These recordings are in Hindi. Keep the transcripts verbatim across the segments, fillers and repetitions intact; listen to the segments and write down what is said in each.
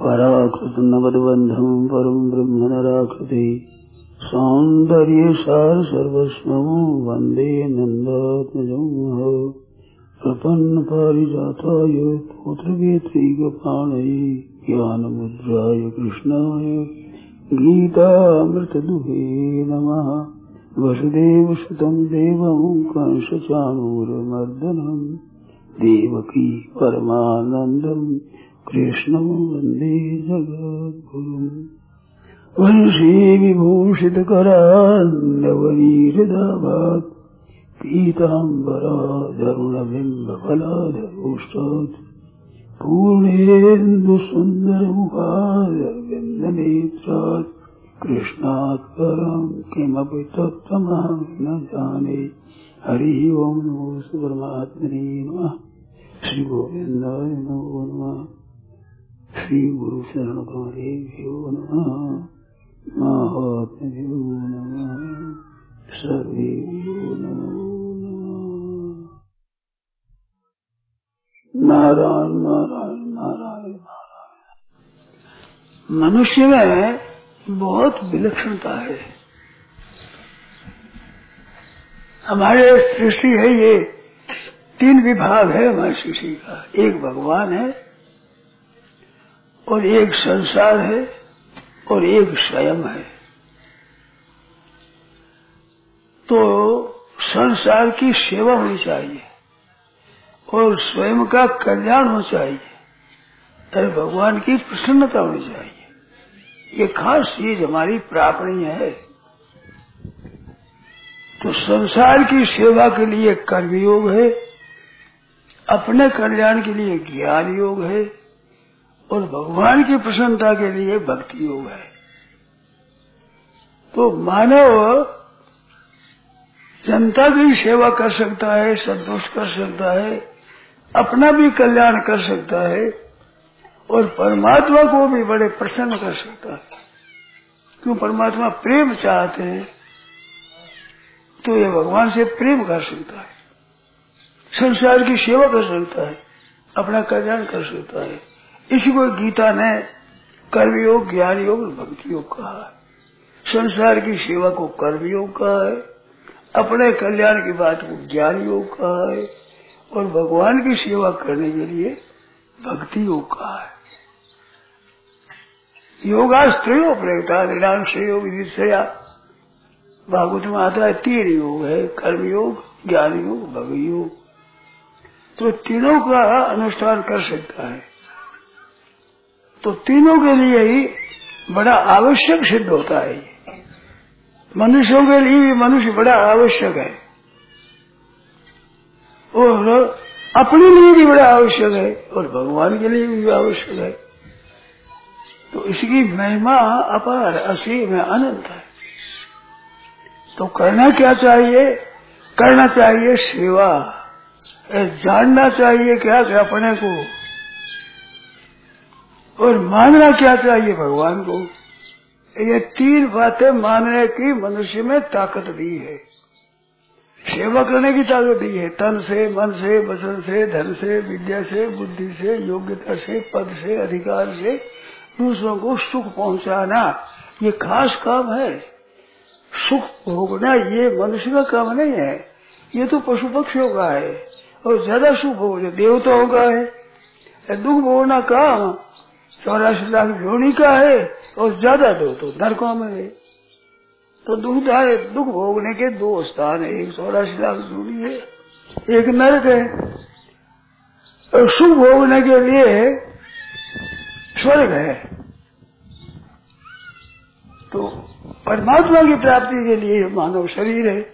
पराकृत नवद्बंधम परम ब्रह्म नराकृति सौंदर्य सार सर्वस्वं वंदे नंदात्मजं प्रपन्न पारिजाताय पुत्रवेत्रैकपाणये ज्ञानमुद्राय कृष्णाय गीतामृतदुहे नमः। वसुदेवसुतं देवं कंसचाणूरमर्दनं देवकी परमानन्दं कृष्णं वन्दे जगद्गुरुम्। वंशी विभूषितकरान्नवनीहृदाभात् पीताम्बराधरुणबिम्बफलाधरोष्टात् पूर्णेन्दुसुन्दरमुखारविन्दनेत्रात् कृष्णात् परं किमपि तत्त्वमहं न जाने। हरि ओम नमो परमात्मने नमः। श्री गोविंदाय नमो नमः। श्री गुरु शरण गौरेभ्यो नमः। महात्म्यो नमः। सर्वेभ्यो नमो नमः। नारायण नारायण नारायण नारायण। मनुष्य में बहुत विलक्षणता है। हमारे सृष्टि है, ये तीन विभाग है हमारी सृष्टि का। एक भगवान है और एक संसार है और एक स्वयं है। तो संसार की सेवा होनी चाहिए और स्वयं का कल्याण होना चाहिए और भगवान की प्रसन्नता होनी चाहिए। ये खास चीज हमारी प्रापणीय है। तो संसार की सेवा के लिए कर्मयोग है, अपने कल्याण के लिए ज्ञान योग है और भगवान की प्रसन्नता के लिए भक्ति योग है। तो मानव जनता की सेवा कर सकता है, संतोष कर सकता है, अपना भी कल्याण कर सकता है और परमात्मा को भी बड़े प्रसन्न कर सकता है। क्यों? परमात्मा प्रेम चाहते हैं तो ये भगवान से प्रेम कर सकता है, संसार की सेवा कर सकता है, अपना कल्याण कर सकता है। इसी को गीता ने कर्मयोग, ज्ञान योग और भक्ति योग कहा है। संसार की सेवा को कर्मयोग कहा है, अपने कल्याण की बात को ज्ञान योग कहा है और भगवान की सेवा करने के लिए भक्ति योग कहा है। योगास्त्रयो प्रयुक्ता ऋणांशयो विदिशया। भागवत में आता है तीन योग है, कर्मयोग, ज्ञान योग, भक्ति योग। तो तीनों का अनुष्ठान कर सकता है। तो तीनों के लिए ही बड़ा आवश्यक सिद्ध होता है। मनुष्यों के लिए भी मनुष्य बड़ा आवश्यक है और अपने लिए भी बड़ा आवश्यक है और भगवान के लिए भी आवश्यक है। तो इसकी महिमा अपार, असीम है, अनंत है। तो करना क्या चाहिए? करना चाहिए सेवा। जानना चाहिए क्या कि अपने को, और मानना क्या चाहिए? भगवान को। ये तीन बातें मानने की मनुष्य में ताकत दी है। सेवा करने की ताकत दी है, तन से, मन से, वचन से, धन से, विद्या से, बुद्धि से, योग्यता से, पद से, अधिकार से दूसरों को सुख पहुंचाना ये खास काम है। सुख भोगना ये मनुष्य का काम नहीं है, ये तो पशु पक्षियों का है। और ज्यादा सुख भोगना देवताओं का है। दुख भोगना काम चौरासी लाख योनि का है और ज्यादा दो तो नरकों में है। तो दुखदायक दुख भोगने के दो स्थान है, एक चौरासी लाख योनि है, एक नरक है। और सुख भोगने के लिए स्वर्ग है। तो परमात्मा की प्राप्ति के लिए मानव शरीर है।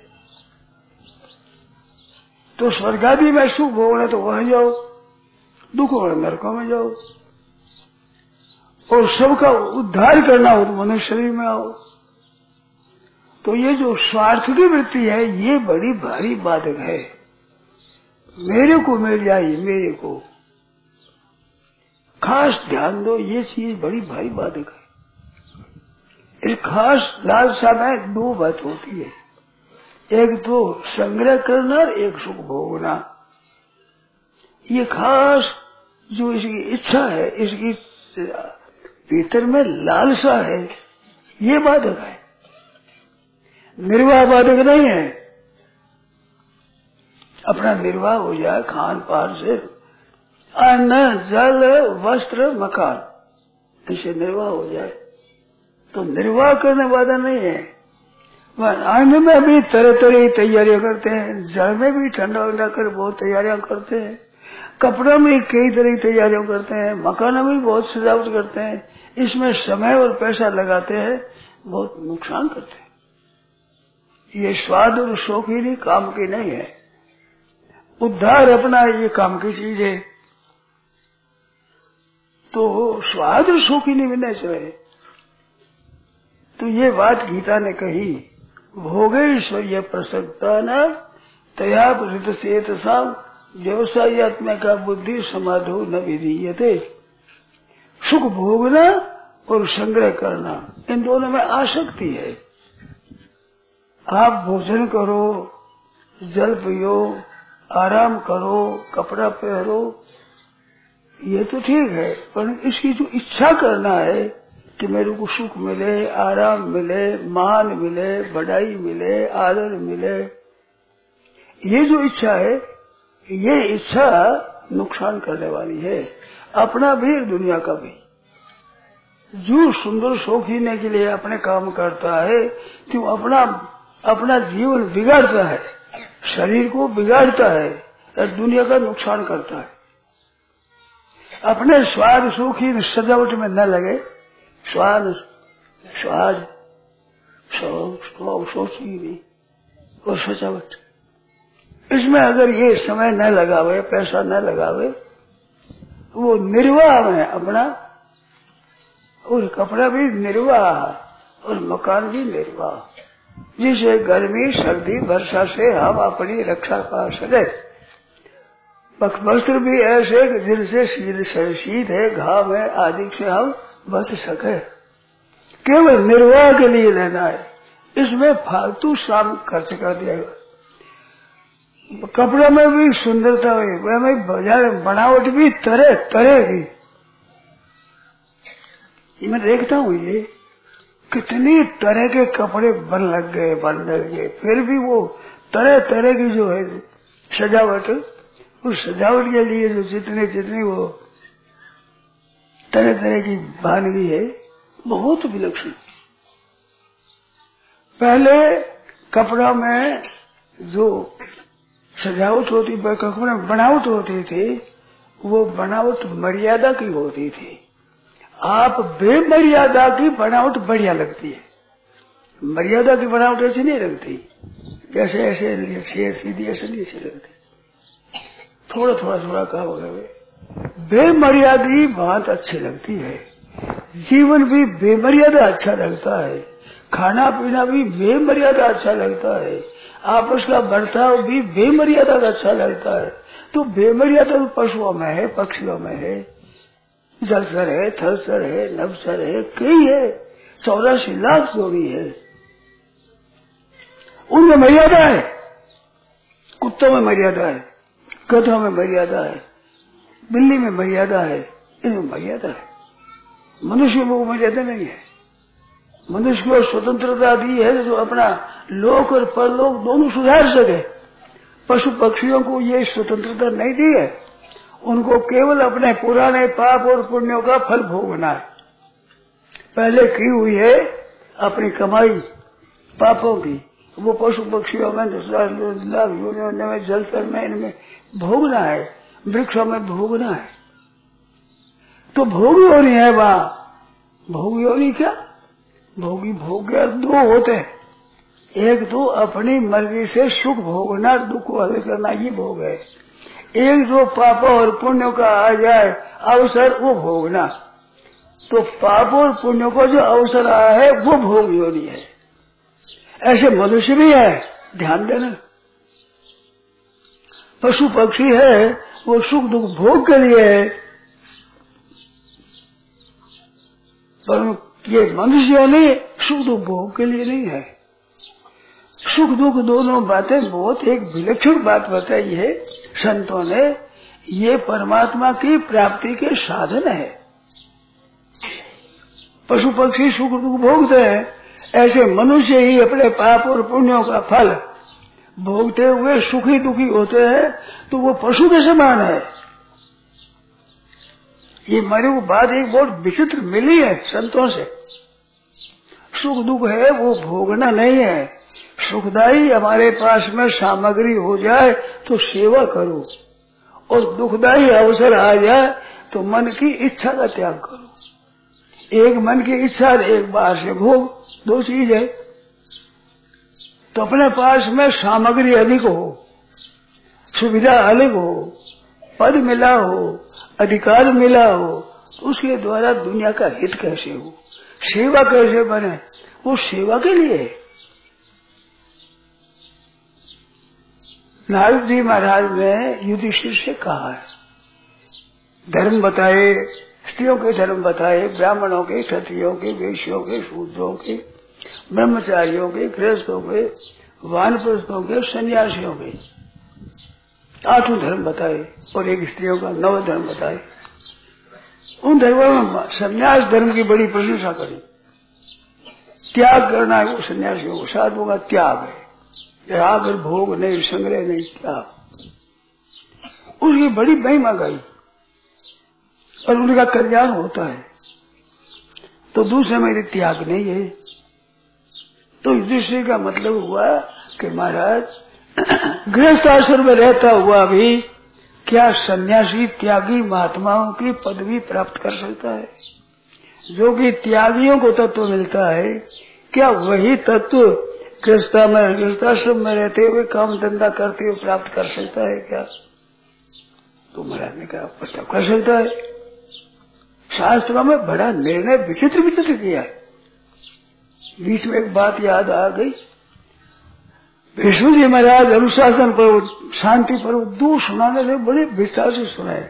तो स्वर्ग आदि में सुख भोगना तो वहां जाओ, दुख और नरकों में जाओ। और सबका उद्धार करना हो तो मनुष्य शरीर में आओ। तो ये जो स्वार्थ की वृत्ति है ये बड़ी भारी बाधक है। मेरे को मिल जाए, मेरे को खास ध्यान दो, ये चीज बड़ी भारी बाधक है। इस खास लालसा में दो बात होती है, एक तो संग्रह करना और एक सुख भोगना। ये खास जो इसकी इच्छा है, इसकी भीतर में लालसा है, ये बाधक है। निर्वाह बाधक नहीं है। अपना निर्वाह हो जाए खान पान से, अन्न जल वस्त्र मकान, इसे निर्वाह हो जाए तो निर्वाह करने वाला नहीं है। अन्न में भी तरह तरह की तैयारियां करते हैं, जल में भी ठंडा उंडा कर बहुत तैयारियां करते हैं, कपड़ा में कई तरह की तैयारियां करते हैं, मकान में भी बहुत सजावट करते हैं। इसमें समय और पैसा लगाते हैं, बहुत नुकसान करते हैं। ये स्वाद और शौकीनी काम की नहीं है। उद्धार अपना ये काम की चीज है। तो स्वाद और शौकीनी भी नहीं चाहिए। तो ये बात गीता ने कही, भोगेश्वर्य प्रसक्ता न तया प्रसित साम व्यवसायत्मक बुद्धि समाधो न विधीयते। सुख भोगना और संग्रह करना, इन दोनों में आसक्ति है। आप भोजन करो, जल पियो, आराम करो, कपड़ा पहनो, ये तो ठीक है, पर इसकी जो इच्छा करना है कि मेरे को सुख मिले, आराम मिले, मान मिले, बढ़ाई मिले, आदर मिले, ये जो इच्छा है, ये इच्छा नुकसान करने वाली है, अपना भी दुनिया का भी। जो सुंदर शौकीने के लिए अपने काम करता है तो अपना अपना जीवन बिगाड़ता है, शरीर को बिगाड़ता है और दुनिया का नुकसान करता है। अपने स्वाद सुखी सजावट में न लगे, स्वाद स्वाद सोची और सजावट, इसमें अगर ये समय न लगावे, पैसा न लगावे, वो निर्वाह में अपना, और कपड़ा भी निर्वाह और मकान भी निर्वाह, जिसे गर्मी सर्दी वर्षा से हम अपनी रक्षा पा सके। वस्त्र भी ऐसे जिनसे शीत है, घाव है आदि से हम बच सके। केवल निर्वाह के लिए लेना है, इसमें फालतू शाम खर्च कर दिया। कपड़ा में भी सुंदरता है, में बाजार बनावट भी तरह तरह की। मैं देखता हूँ ये कितनी तरह के कपड़े बन लग गए बन लग गए फिर भी वो तरह तरह की जो है सजावट, उस सजावट के लिए जो जितने जितनी वो तरह तरह की वानगी है, बहुत विलक्षण। पहले कपड़ा में जो सजावट होती, कपड़े में बनावट होती थी, वो बनावट मर्यादा की होती थी। आप बेमर्यादा की बनावट बढ़िया लगती है, मर्यादा की बनावट ऐसी नहीं लगती, जैसे ऐसे सीधी ऐसे नहीं ऐसी लगती, थोड़ा थोड़ा थोड़ा काम हो। बेमर्यादी बात अच्छी लगती है, जीवन भी बेमर्यादा अच्छा लगता है, खाना पीना भी बेमर्यादा अच्छा लगता है, आपस का बर्ताव भी बेमर्यादा का अच्छा लगता है। तो बेमर्यादा तो पशुओं में है, पक्षियों में है, जलसर है, थलसर है, नभसर है, कई है, चौरासी लाख जोड़ी है, उनमें मर्यादा है। कुत्तों में मर्यादा है, गधों में मर्यादा है, बिल्ली में मर्यादा है, इनमें मर्यादा है। मनुष्य में मर्यादा नहीं है। मनुष्य को स्वतंत्रता दी है जो अपना लोक और परलोक दोनों सुधार सके। पशु पक्षियों को ये स्वतंत्रता नहीं दी है, उनको केवल अपने पुराने पाप और पुण्यों का फल भोगना है। पहले की हुई है अपनी कमाई पापों की, वो पशु पक्षियों में दस लाख योनियों में जलचर में इनमें भोगना है, वृक्षों में भोगना है। तो भोग योनि है वहां। भोग योनि क्या? भोगी भोग दो होते हैं, एक तो अपनी मर्जी से सुख भोगना, दुख को हल करना, ये भोग है। एक जो पापों और पुण्यों का आ जाए अवसर, वो भोगना। तो पापों और पुण्यों को जो अवसर आया है वो भोग योनि है। ऐसे मनुष्य भी है, ध्यान देना। पशु पक्षी है वो सुख दुख भोग के लिए है, पर ये मनुष्य नहीं, सुख दुख भोग के लिए नहीं है। सुख दुख दोनों बातें बहुत एक विलक्षण बात बताई है संतों ने, ये परमात्मा की प्राप्ति के साधन है। पशु पक्षी सुख दुख भोगते हैं, ऐसे मनुष्य ही अपने पाप और पुण्यों का फल भोगते हुए सुखी दुखी होते हैं, तो वो पशु के समान है। ये मेरे को बात एक बहुत विचित्र मिली है संतों से। सुख दुख है वो भोगना नहीं है, सुखदायी हमारे पास में सामग्री हो जाए तो सेवा करो, और दुखदायी अवसर आ जाए तो मन की इच्छा का त्याग करो। एक मन की इच्छा, एक बाहर से भोग, दो चीज है। तो अपने पास में सामग्री अधिक हो, सुविधा अलग हो, पद मिला हो, अधिकार मिला हो, तो उसके द्वारा दुनिया का हित कैसे हो, सेवा कैसे बने, वो सेवा के लिए। नारद जी महाराज ने युधिष्ठिर से कहा है, धर्म बताए, स्त्रियों के धर्म बताए, ब्राह्मणों के, क्षत्रियों के, वैश्यों के, शूद्रों के, ब्रह्मचारियों के, गृहस्थों के, वानप्रस्थों के, सन्यासियों के, आठों धर्म बताए, और एक स्त्रियों का नव धर्म बताए। उन धर्मों में सन्यास धर्म की बड़ी प्रशंसा करी। त्याग करना है वो सन्यासियों को, साधुओं का त्याग है, राग और भोग नहीं, संग्रह नहीं, त्याग, उसकी बड़ी महिमा गाई और उनका कल्याण होता है। तो दूसरे में त्याग नहीं है। तो इस दृष्टि का मतलब हुआ कि महाराज गृहस्थ आश्रम में रहता हुआ भी क्या सन्यासी त्यागी महात्माओं की पदवी प्राप्त कर सकता है? जो कि त्यागियों को तत्व मिलता है, क्या वही तत्व गृहस्था में गृहस्थाश्रम में रहते हुए काम धंधा करते हुए प्राप्त कर सकता है क्या? तो महाराज ने कहा पता कर सकता है। शास्त्रों में बड़ा निर्णय विचित्र विचित्र किया है। बीच में एक बात याद आ गई, विष्णु जी महाराज अनुशासन पर्व, शांति पर्व दो सुनाने से बड़े विस्तार से सुनाए।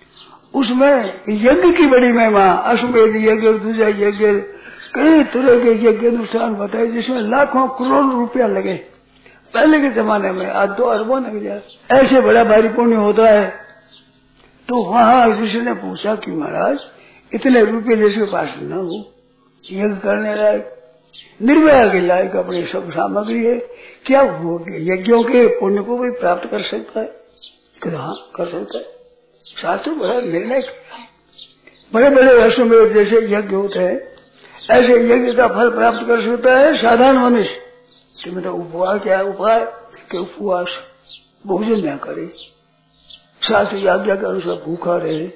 उसमें यज्ञ की बड़ी महिमा, अश्वमेध यज्ञ, दूजा यज्ञ, कई तरह के यज्ञ अनुष्ठान बताए जिसमें लाखों करोड़ रुपया लगे पहले के जमाने में, आज दो अरबों लग जाए, ऐसे बड़ा भारी पुण्य होता है। तो वहां ऋषि ने पूछा कि महाराज इतने रुपये जिसके पास न हो, यज्ञ करने लायक, निर्भया के लायक अपनी सब सामग्री है, क्या वो यज्ञों के पुण्य को भी प्राप्त कर सकता है? कहते हाँ कर सकता है। शास्त्र बड़ा निर्णय किया। बड़े बड़े वर्षों में जैसे यज्ञ होते हैं ऐसे यज्ञ का फल प्राप्त कर सकता है साधारण मनुष्य। कि मतलब उपवास क्या है? उपाय कि उपवास भोजन न करे, शास्त्र आज्ञा के अनुसार भूखा रहे,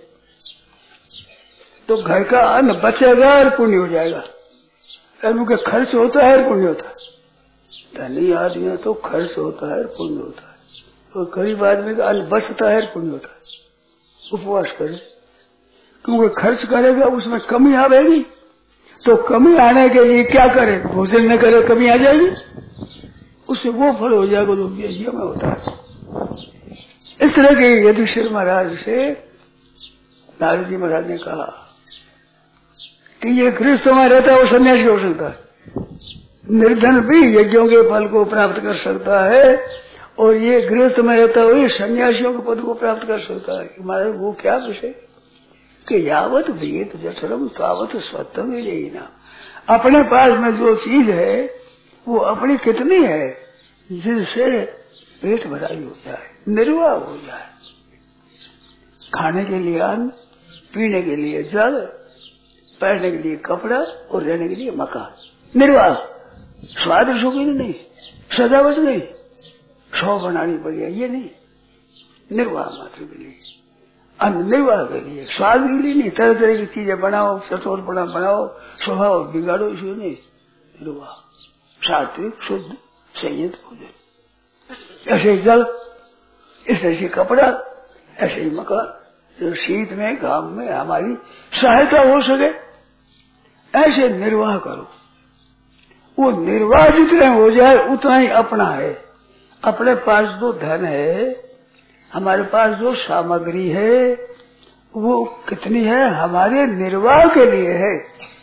तो घर का अन्न बचेगा और पुण्य हो जाएगा। उनका खर्च होता है और पुण्य होता है। धनी आदमी तो खर्च होता है और पुण्य होता है, और गरीब आदमी का अन्न बचता है और पुण्य होता है। उपवास करे, क्योंकि खर्च करेगा उसमें कमी आएगी, तो कमी आने के लिए क्या करे? भोजन न करे, कमी आ जाएगी, उससे वो फल हो जाएगा जो यज्ञ में होता है। इस तरह के युधिष्ठिर महाराज से नारद जी महाराज ने कहा कि ये गृहस्थ में रहता है वो सन्यासी हो सकता है, निर्धन भी यज्ञों के फल को प्राप्त कर सकता है, और ये गृहस्थ में रहता हुआ सन्यासियों के पद को प्राप्त कर सकता है। महाराज वो क्या विषय कि यावत वेद जठरम तावत स्वत्तम ना, अपने पास में जो चीज है वो अपनी कितनी है जिससे पेट भराई हो जाए, निर्वाह हो जाए। खाने के लिए अन्न, पीने के लिए जल, पहनने के लिए कपड़ा और रहने के लिए मकान, निर्वाह। स्वाद शौकीन नहीं, सजावट नहीं, शौ बनानी पड़ेगा ये नहीं, निर्वाह मात्र के लिए, अन्न निर्वाह के लिए, स्वाद के लिए नहीं। तरह तरह की चीजें बनाओ, सचोर बना बनाओ, स्वभाव बिगाड़ो, इसलिए नहीं। निर्वाह सात्विक शुद्ध संयत भोजन। ऐसे जल, इस तरह से कपड़ा, ऐसे ही मकान, जो शीत में घाम में हमारी सहायता हो सके, ऐसे निर्वाह करो। वो निर्वाह जितने हो जाए उतना ही अपना है। अपने पास जो धन है, हमारे पास जो सामग्री है, वो कितनी है? हमारे निर्वाह के लिए है,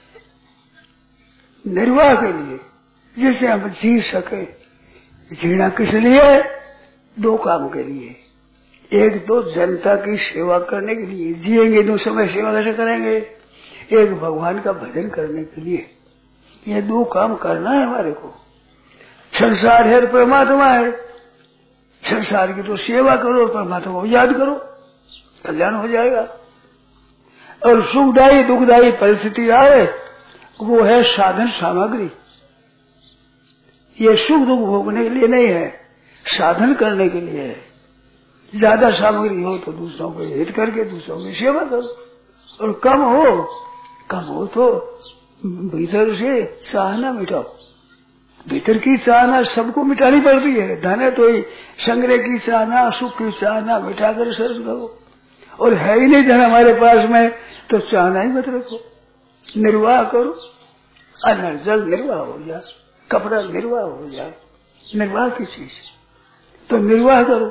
निर्वाह के लिए, जिससे हम जी सके। जीना किस लिए? दो काम के लिए। एक तो जनता की सेवा करने के लिए, जिएंगे तो समय सेवा कैसे करेंगे? एक भगवान का भजन करने के लिए ये दो काम करना है हमारे को। संसार है परमात्मा है, संसार की तो सेवा करो, परमात्मा को याद करो, कल्याण हो जाएगा। और सुखदायी दुखदायी परिस्थिति आए वो है साधन सामग्री। ये सुख दुख भोगने के लिए नहीं है, साधन करने के लिए है। ज्यादा सामग्री हो तो दूसरों को हित करके दूसरों की सेवा करो, और कम हो कम हो तो भीतर से चाहना मिटाओ। भीतर की चाहना सबको मिटानी पड़ती है। धन है तो ही संग्रह की चाहना, सुख की चाहना मिटा कर सर्व करो। और है ही नहीं धन हमारे पास में तो चाहना ही मत रखो, निर्वाह करो। अन्न जल निर्वाह हो जाए, कपड़ा निर्वाह हो जाए, निर्वाह की चीज तो निर्वाह करो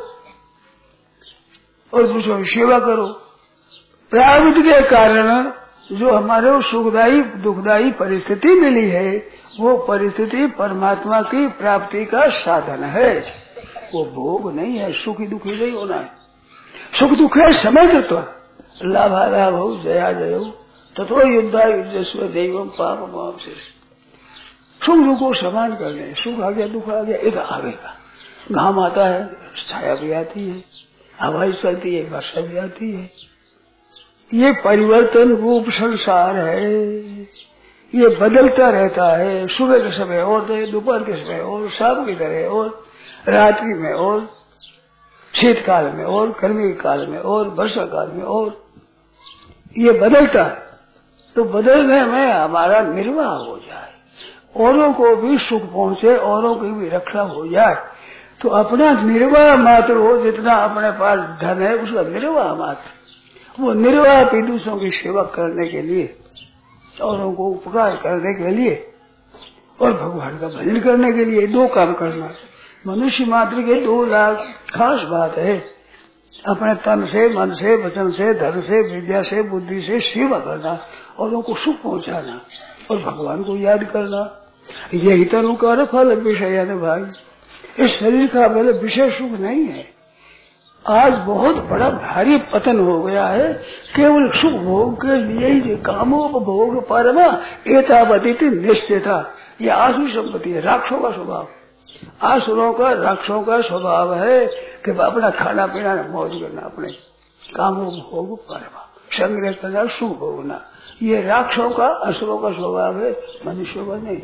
और दूसरों की सेवा करो। प्रारब्ध के कारण जो हमारे सुखदायी दुखदायी परिस्थिति मिली है वो परिस्थिति परमात्मा की प्राप्ति का साधन है, वो भोग नहीं है। सुखी दुखी नहीं होना है। सुख दुख है समय तत्व, लाभा लाभ हो जया जय हो तथो युद्धा युद्धस्व दैवम पाप माप से। सुख दुख को समान कर ले, सुख आ गया दुख आ गया, एक आवेगा। घाम आता है छाया भी आती है, हवाई चलती है वर्षा भी आती है। ये परिवर्तन रूप संसार है, ये बदलता रहता है। सुबह के समय और दोपहर के समय और शाम की तरह और रात्रि में और शीतकाल में और गर्मी काल में और वर्षा काल में और ये बदलता है। तो बदलने में हमारा निर्वाह हो जाए, औरों को भी सुख पहुंचे, औरों की भी रक्षा हो जाए, तो अपना निर्वाह मात्र हो। जितना अपने पास धन है उसका निर्वाह मात्र, वो निर्वाह भी दूसरों की सेवा करने के लिए, औरों को उपकार करने के लिए और भगवान का भजन करने के लिए दो काम करना। मनुष्य मात्र के दो लाख खास बात है, अपने तन से मन से वचन से धन से विद्या से बुद्धि से सेवा करना, औरों को सुख पहुंचाना और भगवान को याद करना। यही तनु का फल विषय है भाई। इस शरीर का फल विषय सुख नहीं है। आज बहुत बड़ा भारी पतन हो गया है, केवल सुख भोग के लिए ही कामोपभोग परमा एतावतीति निश्चिता। ये आसुर संपत्ति है, राक्षसों का स्वभाव। आसुरों का राक्षसों का स्वभाव है कि अपना खाना पीना मौज करना, अपने कामोपभोग परमा संग्रह करना, सुख भोगना। ये राक्षसों का असुरों का स्वभाव है, मनुष्यों का नहीं।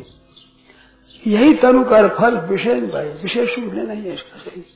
यही तनु का फल विषय भाई, विषय सुख लेना ही है इसका सही।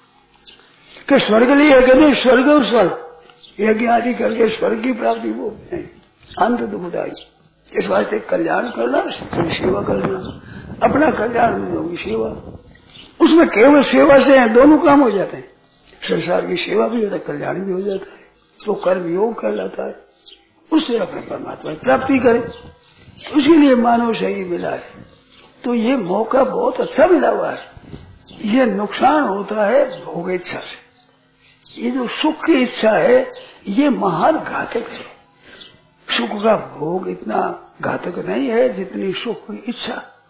कि स्वर्ग लिए कहते स्वर्ग और स्वर्ग यज्ञ आदि करके स्वर्ग की प्राप्ति वो नहीं, अंत दुखदायी। इस वास्ते कल्याण करना, सेवा करना, अपना कल्याण होगी सेवा। उसमें केवल सेवा से दोनों काम हो जाते हैं। संसार की सेवा भी होता है, कल्याण भी हो जाता है, तो कर्म योग कहलाता है। उससे अपने परमात्मा की प्राप्ति करे, उसी लिए मानव शरीर मिला है। तो ये मौका बहुत अच्छा मिला हुआ है। ये नुकसान होता है भोग इच्छा से। ये जो सुख की इच्छा है ये महान घातक है। सुख का भोग इतना घातक नहीं है जितनी सुख की इच्छा।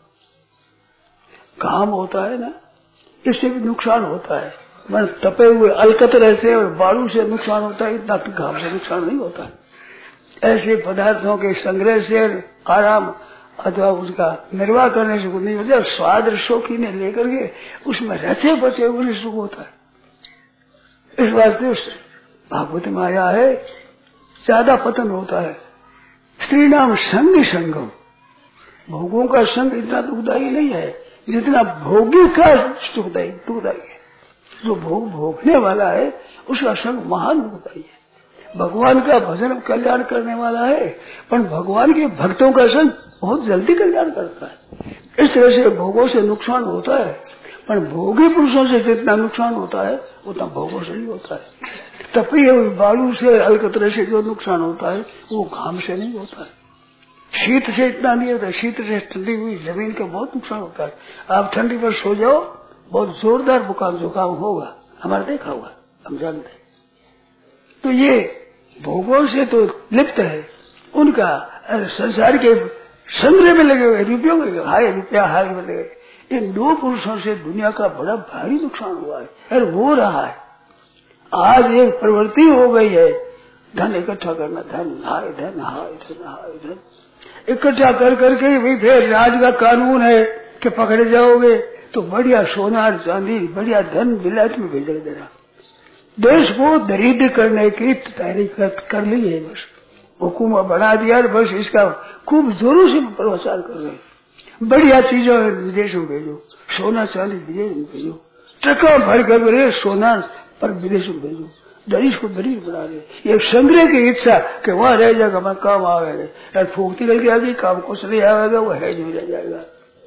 काम होता है ना, इससे भी नुकसान होता है। मन तपे हुए अलकतरे से और बालू से नुकसान होता है, इतना घाम से नुकसान नहीं होता है। ऐसे पदार्थों के संग्रह से आराम अथवा उसका निर्वाह करने से कुछ नहीं होता। स्वाद शौकी ने लेकर के उसमें रचे बचे हुए सुख होता है। इस वास्ते भागवत में आया है ज्यादा पतन होता है। स्त्री नाम संग संगम, भोगों का संग इतना दुखदायी नहीं है जितना भोगी का सुखदायी दुखदायी है। जो भोग भोगने वाला है उसका संग महान दुखदायी है। भगवान का भजन कल्याण करने वाला है, पर भगवान के भक्तों का संग बहुत जल्दी कल्याण करता है। इस तरह से भोगों से नुकसान होता है, पर भोगी पुरुषों से जितना नुकसान होता है उतना भोगों से नहीं होता है। तपी हुई बालू से अलकतरे से जो नुकसान होता है वो घाम से नहीं होता है। शीत से इतना नहीं होता। शीत से ठंडी हुई जमीन का बहुत नुकसान होता है। आप ठंडी पर सो जाओ, बहुत जोरदार बुखार जुकाम होगा, हमारा देखा हुआ, हम जानते हैं। तो ये भोगों से तो लिप्त है, उनका संसार के संग्रह में लगे हुए रुपयों के हाय रुपया हाय में लगे। इन दो पुरुषों से दुनिया का बड़ा भारी नुकसान हुआ है और हो रहा है। आज एक प्रवृत्ति हो गई है धन इकट्ठा करना, धन हाय धन हाय धन हाय धन इकट्ठा कर करके भी फिर राज का कानून है कि पकड़े जाओगे तो बढ़िया सोना चांदी बढ़िया धन विलायत में भेज देना। देश को दरिद्र करने की तैयारी कर ली है, बस हुकूमत बना दिया, बस इसका खूब जोरों से प्रचार कर रहे हैं। बढ़िया चीजों विदेश में भेजो, सोना चांदी विदेश में भेजो, ट्रकों भर कर सोना पर विदेश में भेजो, दरिद्र को दरिद्र बना रहे। ये संग्रह की इच्छा कि वहां रह जाएगा हमारा काम आवेगा, फूकती लग जाएगी काम कुछ नहीं आवेगा, वो है जो रह जाएगा।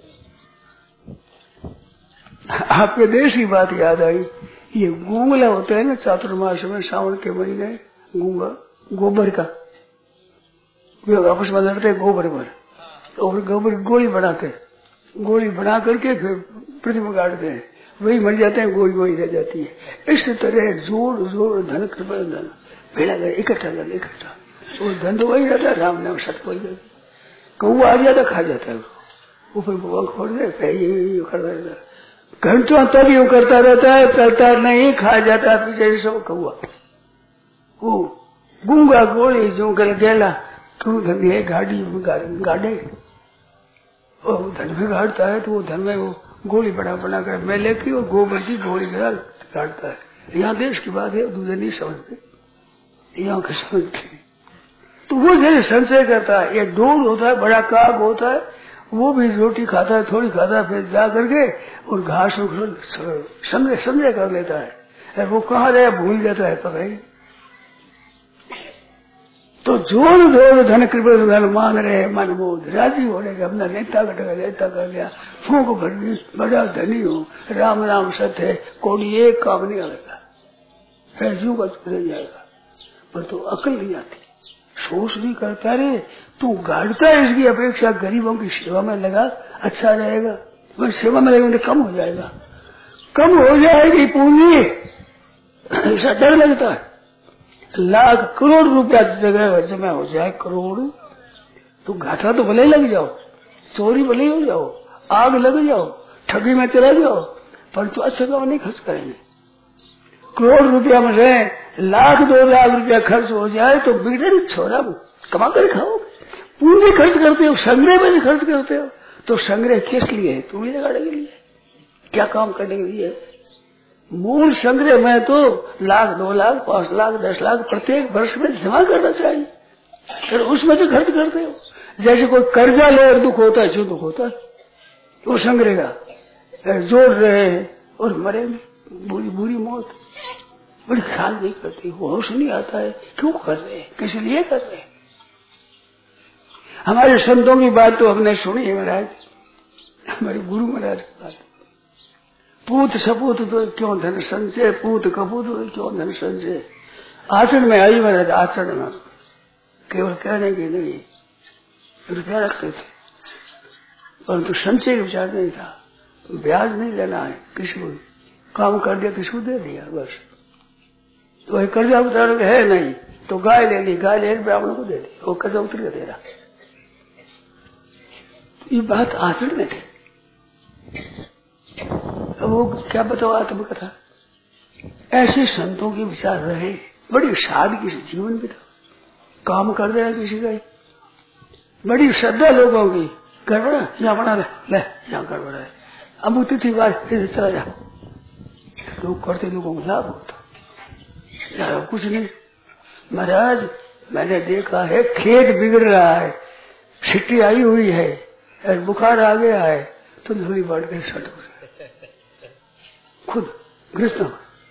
आपके देश की बात याद आई, ये गूंगला होता है ना चातुर्मास में सावन के महीने, गूंगा गोबर का आपस में लड़ते गोबर पर और गोबर गोली बनाते, गोली बना करके फिर प्रतिमा गाड़ते हैं, वही मर जाते हैं, गोली गोली रह जाती है। इस तरह जोर जोर धन कृपा धन भेड़ा गया इकट्ठा कर इकट्ठा और धन तो वही रहता है, राम नाम सट पड़ जाता, कौआ आ जाता खा जाता है, ऊपर बुआ खोल दे खड़ा रहता है, घंटों तक यूं करता रहता है, चलता नहीं, खा जाता है पीछे सब कौआ। वो गूंगा गोली जो गल गेला तो धन है गाड़ी गाड़े और धन में गाड़ता है तो वो धन में वो गोली बना बना कर मेले की और गोबर की गोली गाड़ता है। यहाँ देश की बात है, दूसरे नहीं समझते, यहाँ के समझते। तो वो जैसे संचय करता है, ये डोल होता है, बड़ा काग होता है, वो भी रोटी खाता है, थोड़ी खाता है, फिर जा करके और घास समझे समझे कर लेता है, वो कहाँ रहे भूल जाता है पता ही। तो जोर जोर धन कृपा धन मान रहे मन बोध राजी हो रहे, अपना नेता कटेगा नेता कर लिया, फूक भर बड़ा धनी हो, राम राम सत्य है, कोई एक काम नहीं आएगा, फिर जू का रह जाएगा। पर तो अकल नहीं आती, सोच भी करता रहे, तू गाड़ता है इसकी अपेक्षा गरीबों की सेवा में लगा, अच्छा रहेगा, पर सेवा में लगेंगे कम हो जाएगा, कम हो जाएगी पूंजी, ऐसा डर लगता है। लाख करोड़ रुपया जगह जमा हो जाए करोड़, तो घाटा तो भले लग जाओ, चोरी भले हो जाओ, आग लग जाओ, ठगी में चला जाओ, पर तो अच्छा काम नहीं खर्च करेंगे। करोड़ रुपया में रहे, लाख दो लाख रुपया खर्च हो जाए तो बिगड़े छोड़ा कमा कर खाओ, पूंजी खर्च करते हो, संग्रह में खर्च करते हो, तो संग्रह किस लिए है? पूंजी लगाने के लिए, क्या काम करने के लिए? मूल संग्रह में तो लाख दो लाख पांच लाख दस लाख प्रत्येक वर्ष में जमा करना चाहिए, फिर उसमें तो खर्च करते हो। जैसे कोई कर्जा ले और दुख होता है, जो दुख होता है वो संग्रह का जोड़ रहे और मरे बुरी बुरी मौत, बड़ी ख्याल नहीं करती, होश नहीं आता है, क्यों कर रहे हैं, किस लिए कर रहे हैं। हमारे संतों की बात तो हमने सुनी है महाराज, हमारे गुरु महाराज की बात, पूत सपूत तो क्यों धन संचय, पूत कपूत तो क्यों धन संचय। आचरण में आई महाराज, आचरण में केवल कहने के नहीं रुपया रखते थे, परंतु संचय का विचार नहीं था, ब्याज नहीं लेना है, किसी को काम कर दिया किसी को दे दिया बस, तो वही कर्जा उतार है नहीं तो गाय ले ली, गाय ले ब्राह्मण को दे दी, वो कर्जा उतर के दे रहा। ये बात आचरण में थी। अब वो क्या बताओ आत्मकथा, ऐसे संतों के विचार रहे, बड़ी सादगी से जीवन बिता, काम कर देना किसी का, बड़ी श्रद्धा लोगों की, गड़बड़ा यहाँ बना ले, ले यहाँ गड़बड़ा है, अब वो तिथि बार फिर चला जा, लोग करते लोगों को लाभ होता यार, कुछ नहीं। महाराज मैंने देखा है, खेत बिगड़ रहा है, छिट्टी आई हुई है और बुखार आ गया है, तो धूली बढ़ गई सट हो खुद गृहस्थ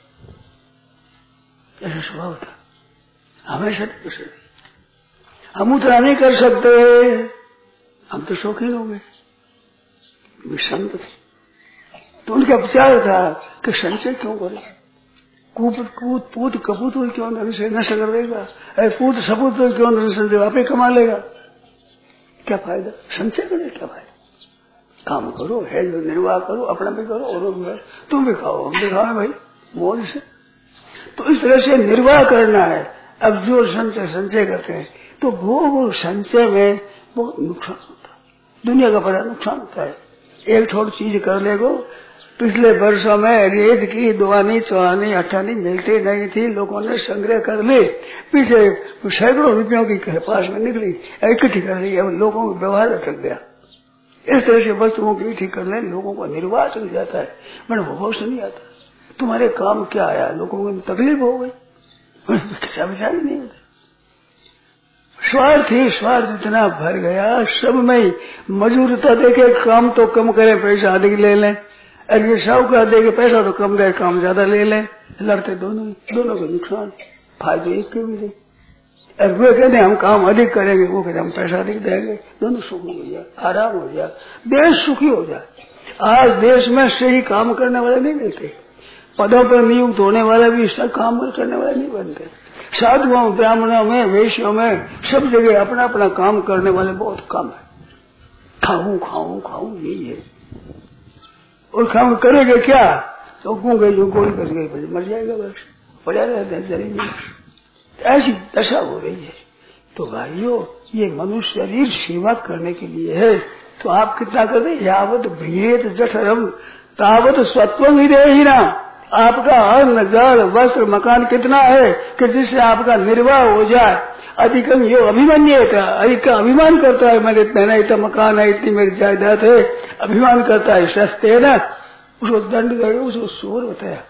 ऐसा स्वभाव था, हमेशा हम उतना नहीं कर सकते, हम तो शौकीन हो गए, संत थे तो उनका विचार था कि संचय क्यों करे, कूप कूद पूत कपूत क्यों धन से नशा कर देगा, पूत सपूत क्यों धन से आप ही कमा लेगा, क्या फायदा, संचय करे क्या फायदा, काम करो, है जो निर्वाह करो, अपना भी करो और भी, तुम भी खाओ हम भी खाओ भाई मौज से। तो इस तरह से निर्वाह करना है। अब जो संचय संचय करते हैं तो वो संचय में बहुत नुकसान होता है, दुनिया का बड़ा नुकसान होता है। एक छोटी चीज कर लेगो पिछले वर्षों में रेत की दुआनी चौहानी अठानी मिलती नहीं थी, लोगों ने संग्रह कर ली, पीछे सैकड़ों रुपयों की पास में निकली, इकट्ठी कर ली, अब लोगों को व्यवहार चल गया। इस तरह से वस्तुओं की इकट्ठी कर ले, लोगों को निर्वाह चल जाता है, मैंने होश नहीं आता। तुम्हारे काम क्या आया, लोगों को तकलीफ हो गई, किसा विचार ही नहीं होता। स्वार्थ ही स्वार्थ इतना भर गया, सब में मजूरता देके काम तो कम करे, पैसा अधिक ले लें, और ये साहूकार देके पैसा तो कम दे, काम ज्यादा ले लें, लड़ते दोनों दोनों को नुकसान, फायदे एक के भी नहीं। और वे कहते हम काम अधिक करेंगे, वो कहते हम पैसा अधिक देंगे, दोनों सुखी हो जाए, आराम हो जाए, देश सुखी हो जाए। आज देश में सही काम करने वाले नहीं मिलते, पदों पर नियुक्त होने वाले भी सब काम करने वाले नहीं बनते। साधुओं ब्राह्मणों में वैश्यों में सब जगह अपना अपना काम करने वाले बहुत कम है। खाऊं खाऊं खाऊं यही है, और काम करेंगे क्या, तो गूंगे जो गोली कर गई मर जाएगा, बस पड़ा रहता है, ऐसी दशा हो रही है। तो भाइयों, ये मनुष्य शरीर सेवा करने के लिए है, तो आप कितना करें, यावत भीत जठरम तावत स्वत्वम ही ना। आपका अन्न जल वस्त्र मकान कितना है कि जिससे आपका निर्वाह हो जाए। अधिकम यो अभिमान्य था, अधिक का अभिमान करता है, मेरे इतना इतना मकान है, इतनी मेरी जायदाद है, अभिमान करता है, सस्ते है ना, उसको दंड देगा, उसको शोर बताया।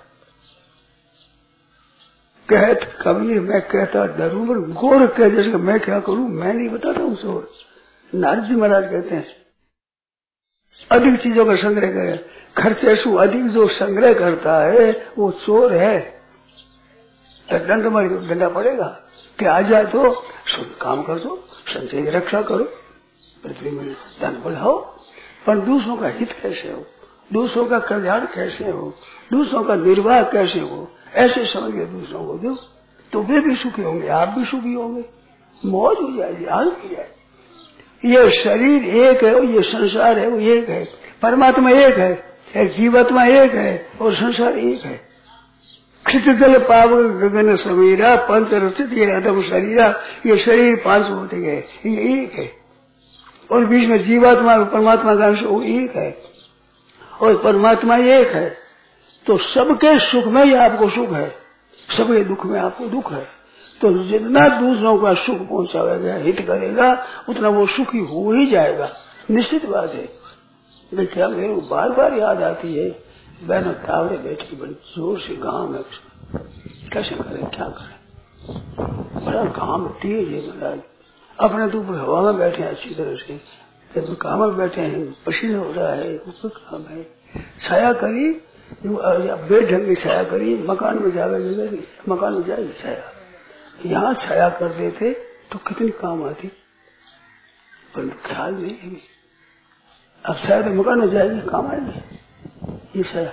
कहत कबीर मैं कहता डरू, पर गोर कह जैसे मैं क्या करूं, मैं नहीं बताता हूँ शोर। नारद जी महाराज कहते हैं अधिक चीजों का संग्रह करे, खर्चे सु अधिक जो संग्रह करता है वो चोर है, तो दंड मारी तो डंडा पड़ेगा कि आ जाए तो काम कर दो, संचय की रक्षा करो, पृथ्वी में धन बढ़ाओ, पर दूसरों का हित कैसे हो, दूसरों का कल्याण कैसे हो, दूसरों का निर्वाह कैसे हो, ऐसे समझ के दूसरों को दो, तो वे भी सुखी होंगे, आप भी सुखी होंगे, मौज हो जाएगी, आनंद हो जाएगी। ये शरीर एक है, ये संसार है वो एक है, परमात्मा एक है, जीवात्मा एक है और संसार एक है। क्षितिजल पावक गगन समीरा पंच रचित ये अदम शरीरा, ये शरीर पांच होते गए, ये एक है, और बीच में जीवात्मा और परमात्मा का अंश वो एक है, और परमात्मा एक है। तो सबके सुख में ही आपको सुख है, सबके दुख में आपको दुख है। तो जितना दूसरों का सुख पहुंचाएगा, हित करेगा, उतना वो सुखी हो ही जाएगा, निश्चित बात है। देखिए मेरे को बार बार याद आती है, बहनों तावड़े बैठी बड़ी जोर से गांव में, कैसे करें क्या करें, बड़ा काम तेज है महाराज, अपने तो ऊपर हवा में बैठे हैं अच्छी तरह से, जब काम में बैठे हैं, पसीना हो रहा है, ऊपर काम है, छाया करी बेड ढंग की छाया करी, मकान में जावे मकान में जाएगी छाया, यहाँ छाया कर देते तो कितनी काम आती, पर ख्याल नहीं है। अब शायद मकान में जाएगी, काम आएगी ये छाया।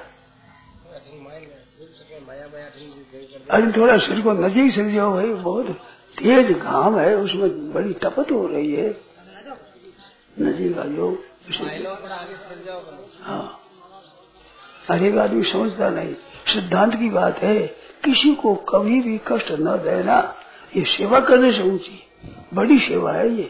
अरे थोड़ा शरीर को नजीक से जाओ भाई, बहुत तेज घाम है, उसमें बड़ी तपत हो रही है, नजीक आ जाओ। हाँ, हर एक आदमी समझता नहीं, सिद्धांत की बात है, किसी को कभी भी कष्ट न देना, ये सेवा करने से ऊंची बड़ी सेवा है ये,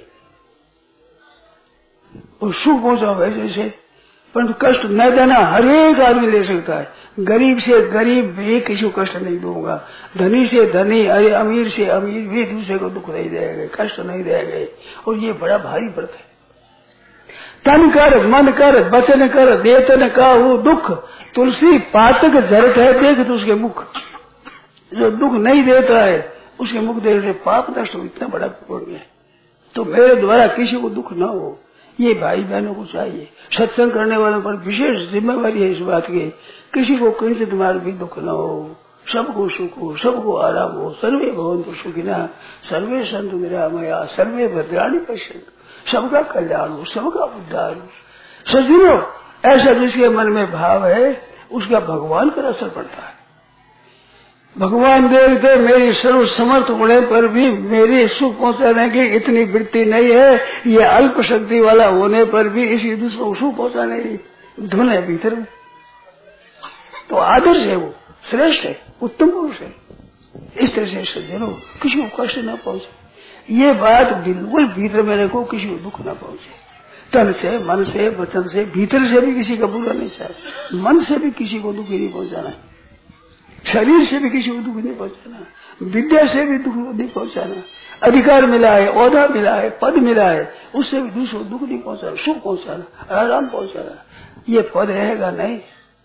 और सुख पहुंचाओ वैसे से, परंतु कष्ट न देना हर एक आदमी ले सकता है। गरीब से गरीब भी किसी को कष्ट नहीं दूंगा, धनी से धनी, अरे अमीर से अमीर भी दूसरे को दुख नहीं देंगे, कष्ट नहीं देंगे, और ये बड़ा भारी व्रत है। तन कर मन कर वचन कर देतन का वो दुख, तुलसी पातक जरत है देख तो उसके मुख, जो दुख नहीं देता है उसके मुख देने से पाप नष्ट हो, इतना बड़ा पुण्य है। तो मेरे द्वारा किसी को दुख न हो, ये भाई बहनों को चाहिए। सत्संग करने वालों पर विशेष जिम्मेवारी है इस बात की, किसी को किंचित मार भी दुख न हो, सबको सुख हो, सबको आराम हो। सर्वे भवन्तु सुखिनः सर्वे सन्तु निरामया सर्वे भद्राणि पश्यन्तु, सबका कल्याण हो, सबका उद्धार हो। सज्जनों, ऐसा जिसके मन में भाव है उसका भगवान पर असर पड़ता है। भगवान देखते मेरी सर्व समर्थ होने पर भी मेरी सुख पहुंचाने की इतनी वृत्ति नहीं है, ये अल्प शक्ति वाला होने पर भी इसी दूसरों को सुख पहुंचाने की धुन है भीतर में। तो आदर्श है, वो श्रेष्ठ है, उत्तम पुरुष है। इस तरह से सज्जनों, किसी को कष्ट न पहुंचे, ये बात बिल्कुल भीतर में रखो, किसी को दुख न पहुंचे। तन से, मन से, वचन से, भीतर से भी किसी का बुरा नहीं चाहे, मन से भी किसी को दुख नहीं पहुंचाना, शरीर से भी किसी को दुख नहीं पहुंचाना, विद्या से भी दुख नहीं पहुंचाना, अधिकार मिला है, औहदा मिला है, पद मिला है, उससे भी दूसरों को दुख नहीं पहुंचाना, सुख पहुंचाना, आराम पहुंचाना, ये पद रहेगा नहीं।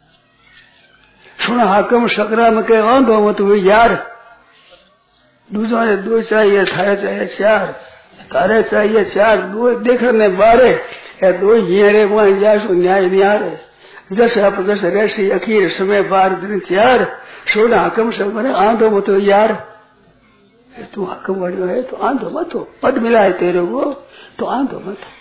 सुन हाकम सकराम के आंधो मत हुई यार, दूसरों ने दो चाहिए, थारे चाहिए चार, तारे चाहिए चार, दो देखने बारे या दो हियरे वहां जासु न्याय न्यारे, जस अप जस रेसी अखीर समय बार दिन चार, सुन हाकम सब मने आंधो मत हुई यार, तू हाकम बनो है तो आंधो मत हो, पद मिला है तेरे को तो आंधो मत हो।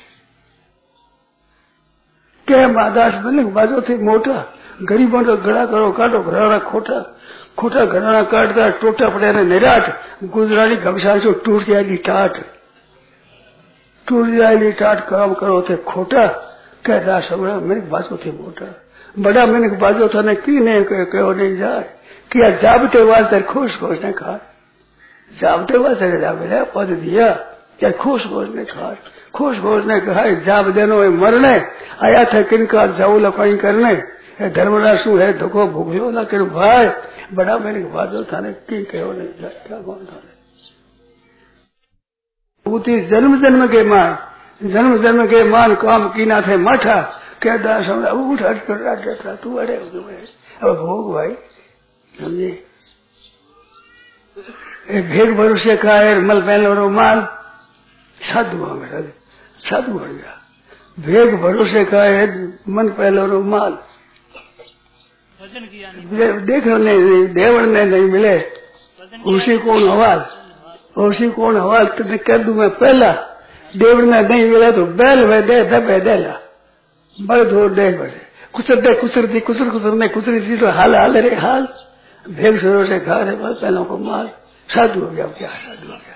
के मादास बने बाजो थे मोटा, गरीबों का गड़ा करो काटो, घराना खोटा, खोटा घराना काटता टोटा पड़े ने निराट, गुजरानी घमसा जो टूट जाएगी टाट, टूट जाएगी टाट, काम करो थे खोटा, कह रहा सब मेरे बाजो थे मोटा, बड़ा मैंने बाजो था ने की नहीं कहो नहीं जाए, क्या जाबते वास्ते खुश खुश ने खा, जाबते वास्ते जाबे पद दिया, क्या खुश खुश ने खा, खुश खुश ने कहा जाब देनो मरने आया था किनका जाऊ लपाई करने, धर्मराज शू है धोखो भूखो ना कर भाई, बड़ा मैंने बाजो था ने की कहो नहीं जाए, क्या कौन था ने जन्म जन्म के मान, जन्म जन्म के मान काम की ना थे माठा, क्या दास हमने अब उठ हट कर रहा तू अड़े अब भोग भाई समझे, भेग भरोसे का है मल पहन रोमाल, साधु मेरा साधु बढ़ गया, भेग भरोसे का है मन पहलो रोमाल, देखो नहीं देवड़ ने नहीं मिले उसी कौन हवाल, उसी कौन हवाल तुझे कर दू मैं पहला, देवड़ ने नहीं मिला तो बैल वे दे दबे देला, बड़ धोर दे बड़े कुसर दे कुसर दी कुसर कुसर ने कुसरी थी तो हाल हाल रे हाल, भेग भरोसे खा रहे बस पहलों को माल, साधु हो गया, क्या साधु हो गया।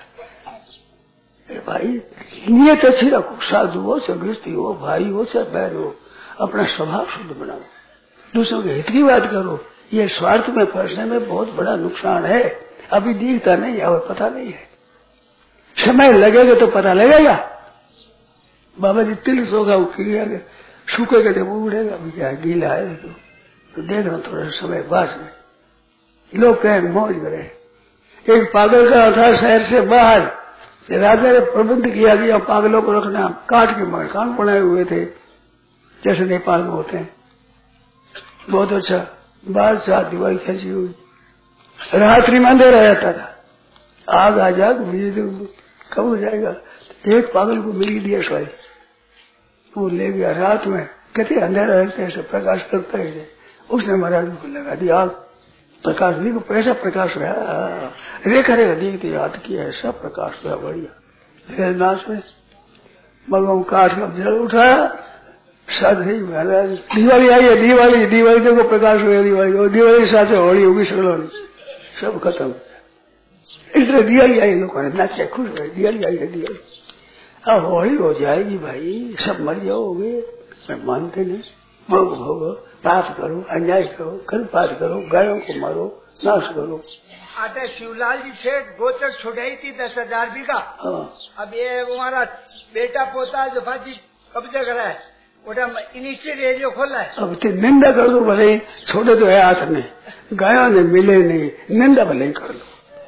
भाई नियत अच्छी रखो, साधु हो चाहे गृहस्थी हो, भाई हो चाहे बहन हो, अपना स्वभाव शुद्ध बनाओ, दूसरों के हित की बात करो, ये स्वार्थ में फंसने में बहुत बड़ा नुकसान है, अभी दिखता नहीं है और पता नहीं है, समय लगेगा तो पता लगेगा। बाबा जी तिल सोगा वो क्रिया सूखेगा जब वो उड़ेगा, अभी क्या गीला है तो, तो देखना थोड़ा समय बाद में, लोग कहें मौज करें। एक पागल का था शहर से बाहर, राजा ने प्रबंध किया कि पागलों को रखना, काट के मकान बनाए हुए थे जैसे नेपाल में होते हैं, बहुत अच्छा, बाहर से दीवार खींची हुई, रात्रि में अंधेरा रहता था, आग आ जाग कब हो जाएगा, एक पागल को मिल दिया स्वाई, वो ले गया रात में, कहते अंधेरा रहते ऐसे प्रकाश करता ही है, उसने महाराज को लगा दिया आग, प्रकाश दी को ऐसा प्रकाश हुआ, रेखा रेखा देखते याद किया ऐसा प्रकाश हुआ बढ़िया, नाश में भगवान काठ का जल उठाया, साथ ही महाराज दिवाली आई है, दिवाली दिवाली देखो प्रकाश हुआ, दिवाली और दिवाली साथ होली होगी, सगलों सब खत्म, इस तरह दिवाली आई, लोगों ने नाचे खुश हुए, दिवाली आई है दिवाली, अब होली हो जाएगी भाई, सब मर जाओगे, मैं मानते नहीं, भोग भोगो, पाप करो, अन्याय करो, खलपात करो, गायों को मारो, नाश करो। आटे शिवलाल जी सेठ गोचर छुड़ाई थी दस हजार बीघा, अब ये हमारा बेटा पोता जो भाजी कब्जा करा है, उठा इंडस्ट्रियल एरिया खोला है, अब तो निंदा कर दो भले, छोड़े तो है हाथ में, गायों ने मिले नहीं, निंदा भले कर दो,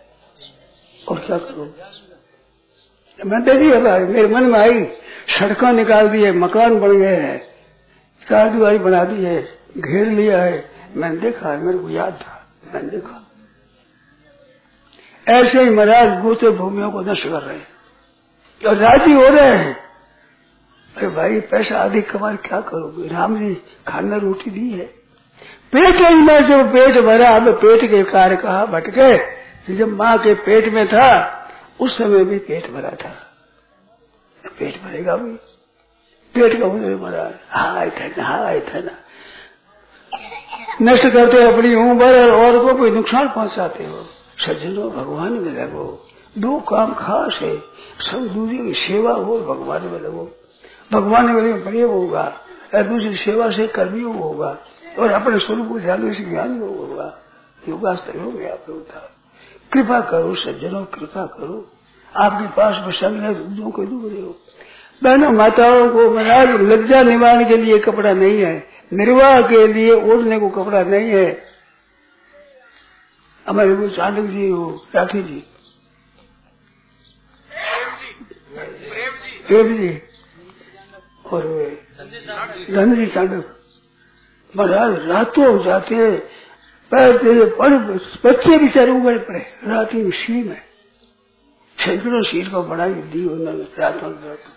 और क्या करो। मैं देखी है भाई, मेरे मन में आई, सड़कों निकाल दी है, मकान बन गए हैं, चार दीवारी बना दी है, घेर लिया है, मैंने देखा है, मेरे को याद था, मैंने देखा ऐसे ही महाराज गोचर भूमियों को नष्ट कर रहे हैं और राजी हो रहे हैं। अरे भाई पैसा अधिक कमा क्या करोगे, राम जी खाना रोटी दी है, पेट में जब पेट भरा, अब पेट के कार्य कहा भटके, जब माँ के पेट में था उस समय भी पेट भरा था, पेट भरेगा भी, पेट का उधर भरा, हाय था हाय था ना, नष्ट करते हो अपनी उम्र और को कोई नुकसान पहुंचाते हो। सज्जनों भगवान में लगो, दो काम खास है, सब दूसरे की सेवा हो, भगवान में लगो, भगवान में प्रेम होगा, दूसरी सेवा से कर्मी होगा और अपने स्वरूप को जानने से ज्ञान होगा, योगास्त्र हो गया आप लोग। कृपा करो सज्जनों, कृपा करो, आपके पास में संग है, दूसरों को दूर हो, बहनों माताओं को महाराज लज्जा निवारण के लिए कपड़ा नहीं है, निर्वाह के लिए ओढ़ने को कपड़ा नहीं है। हमारे वो चांडक जी हो राठी जी प्रेम जी और धन जी चांडक महाराज रातों जाते पैर पड़ बच्चे बेचारे उगड़ पड़े राती में शी में सैकड़ों शीर को बढ़ाई दी उन्होंने रातों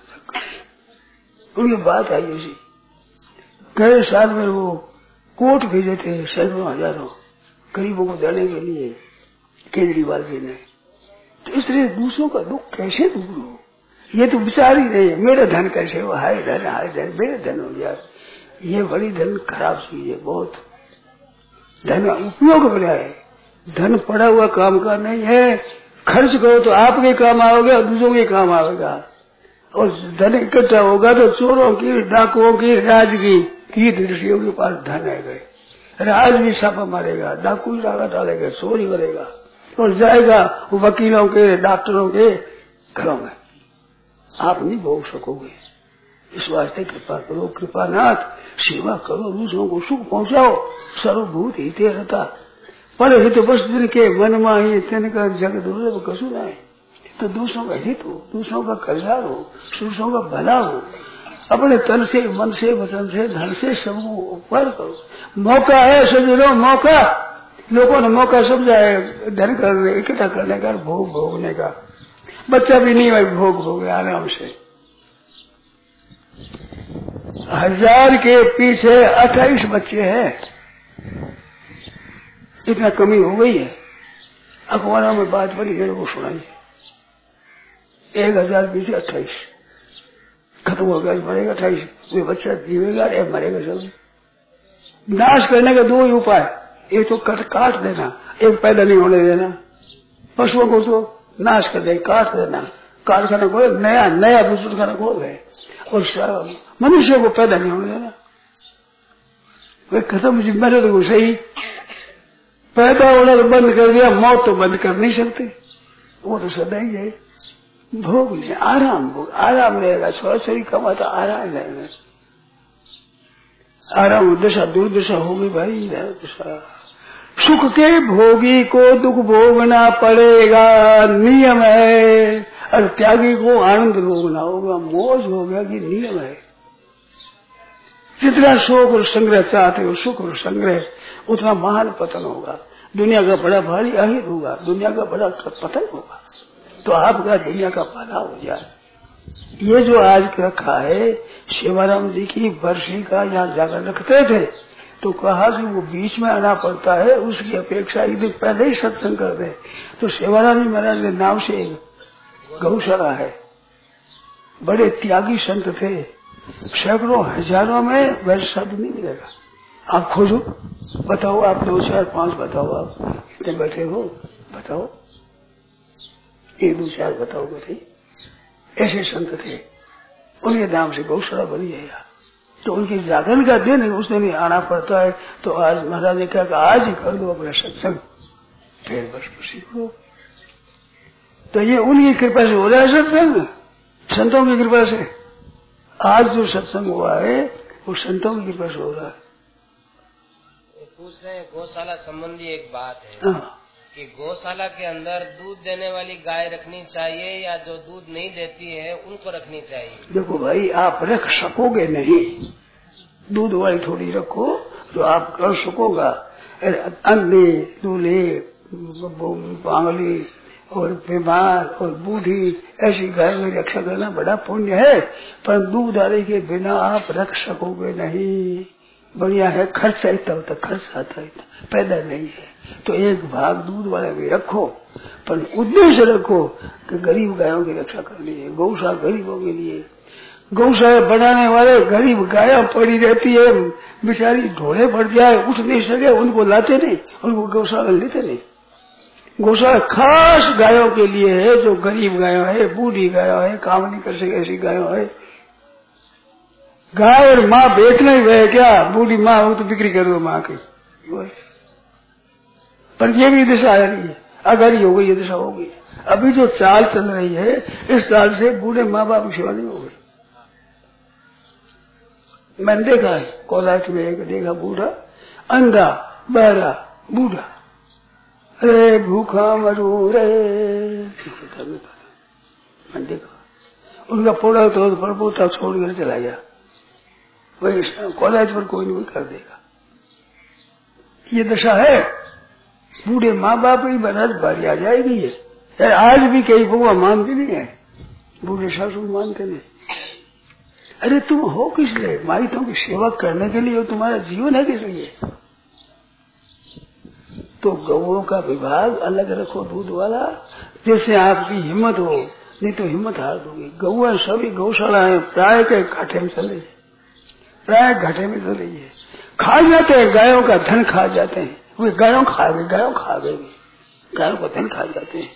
उनकी बात आई ऐसी। गए साल में वो कोट भेजे थे सैकड़ों हजारों गरीबों को देने के लिए केजरीवाल जी ने। तो इसलिए दूसरों का दुख कैसे दूर हो, ये तो विचार ही नहीं है। मेरा धन कैसे हो, हाय धन हाय धन, मेरा धन हो गया। ये बड़ी धन खराब चीज है, बहुत धन उपयोग बना है। धन पड़ा हुआ काम का नहीं है, खर्च करो तो आपके काम आओगे और दूसरों के काम आएगा। और धन इकट्ठा होगा तो चोरों की, डाकुओं की, राज की की दृष्टियों के पास धन है गए, राज भी छापा मारेगा, डाकू भी डाका डालेगा, चोरी करेगा और जाएगा वकीलों के, डॉक्टरों के घरों में। आप नहीं भोग सकोगे। इस वास्ते कृपा करो, कृपानाथ सेवा करो, दूसरों को सुख पहुंचाओ। सर्वभूत हिते रहता पर हित बस दिन के मन माही तेन का जग दुर्लभ कसु ना है। तो दूसरों का हित हो, दूसरों का कल्याण हो, दूसरों का भला हो, अपने तन से, मन से, वचन से, धन से सबको उपकार करो। मौका है सजनो, मौका लोगों ने मौका समझा है धन करने, इकट्ठा करने का, भोग भोगने का। बच्चा भी नहीं भाई भोग भोगे आराम से। हजार के पीछे अट्ठाईस बच्चे हैं, इतना कमी हो गई है। अखबारों में बात बड़ी है वो सुनाई, एक हजार पीछे अट्ठाईस खत्म हो गया, मरेगा अट्ठाईस, वे बच्चा जीवेगा या मरेगा सब। नाश करने का दो ही उपाय, एक तो कट काट देना, एक पैदा नहीं होने देना। पशुओं को तो नाश कर दे, काट देना, कारखाना खोल, नया नया बुजुर्ग खाना खोल गए, और मनुष्य को पैदा नहीं होने देना। वे खत्म जिम्मेदारी को सही, पैदा होना तो बंद कर दिया, मौत तो बंद कर नहीं सकते, वो तो सदा ही है। भोग ले, आराम भोग, आराम रहेगा, छोरा छोरी कमाता आराम रहेगा। आराम दशा दुर्दशा होगी भाई, दशा। सुख के भोगी को दुख भोगना पड़ेगा, नियम है। और त्यागी को आनंद भोगना होगा, मौज होगा कि नियम है। जितना शोक और संग्रह चाहते हो, सुख और संग्रह, उतना महान पतन होगा। दुनिया का बड़ा भारी अहित होगा, दुनिया का बड़ा पतन होगा। तो आपका दुनिया का भला हो जाए। ये जो आज रखा है, शिवाराम जी की बरसी का यहाँ जाकर रखते थे, तो कहा कि वो बीच में आना पड़ता है, उसकी अपेक्षा एक दिन पहले ही सत्संग कर दे। तो शिवाराम जी महाराज के नाम से गौशाला है, बड़े त्यागी संत थे, सैकड़ों हजारों में वैसे शब्द नहीं मिलेगा। आप खोजो, बताओ, आप दो चार पांच बताओ, आप इतने बैठे हो, बताओ, एक दो चार बताओ बते। ऐसे संत थे, उनके नाम से गौशाला बनी है यहाँ। तो उनके जागरण का दिन है, उसने नहीं आना पड़ता है। तो आज महाराज ने कहा कि आज ही कर दो अपना सत्संग, फिर बस सीखो। तो ये उनकी कृपा से हो रहा है सत्संग, संतों की कृपा से। आज जो सत्संग हुआ है वो संतों की कृपा से हो रहा है। पूछ रहे हैं गौशाला संबंधी एक बात है कि गौशाला के अंदर दूध देने वाली गाय रखनी चाहिए या जो दूध नहीं देती है उनको रखनी चाहिए? देखो भाई, आप रख सकोगे नहीं, दूध वाली थोड़ी रखो जो आप कर सकोगा। अंधे, दूल्हे, पांगली और बीमार और बूढ़ी ऐसी गाय में रक्षा करना बड़ा पुण्य है, पर दूध डाले के बिना आप रख सकोगे नहीं। बढ़िया है, खर्च है तब तक खर्च आता है, पैदा नहीं है तो एक भाग दूध वाले भी रखो, पर उद्देश्य रखो कि गरीब गायों की रक्षा करनी है। गौशाला गरीबों के लिए, गौशाला बनाने वाले गरीब गायें पड़ी रहती है, बेचारी ढोले पड़ जाए, उठ नहीं सके, उनको लाते नहीं, उनको गौशाला लेते नहीं। गौशाला खास गायों के लिए है, जो गरीब गायों है, बूढ़ी गायों है, काम नहीं कर सके ऐसी गायों है। गाय और माँ बेचना ही है क्या? बूढ़ी माँ हो तो बिक्री करो माँ की, पर ये भी दिशा आ रही है, अगर ही हो गई ये दिशा हो गई। अभी जो चाल चल रही है, इस साल से बूढ़े माँ बाप की सेवा नहीं हो गई, मैंने देखा है कोलाच में एक देखा बूढ़ा अंधा बहरा बूढ़ा, अरे भूखा मरू रे, मैंने देखा उनका पोड़ा तो परपोता छोड़ कर चला गया, वही कॉलेज पर कोई नहीं कर देगा। ये दशा है, बूढ़े माँ बाप की बनारस बारी आ जाएगी ये। यार आज भी कई बुआ मानते नहीं है, बूढ़े सासू मानते नहीं। अरे तुम हो किस लिए? माइतों की सेवा करने के लिए हो, तुम्हारा जीवन है किस लिए? तो गौओं का विभाग अलग रखो दूध वाला, जैसे आपकी हिम्मत हो, नहीं तो हिम्मत हार दोगे। गौआ सभी गौशाला है प्राय के घाटे में चल रही है, प्राय घाटे में चल रही है। खा जाते हैं गायों का धन, खा जाते हैं वे, गायों खा गए गायों खा गए गायों का धन खा जाते हैं,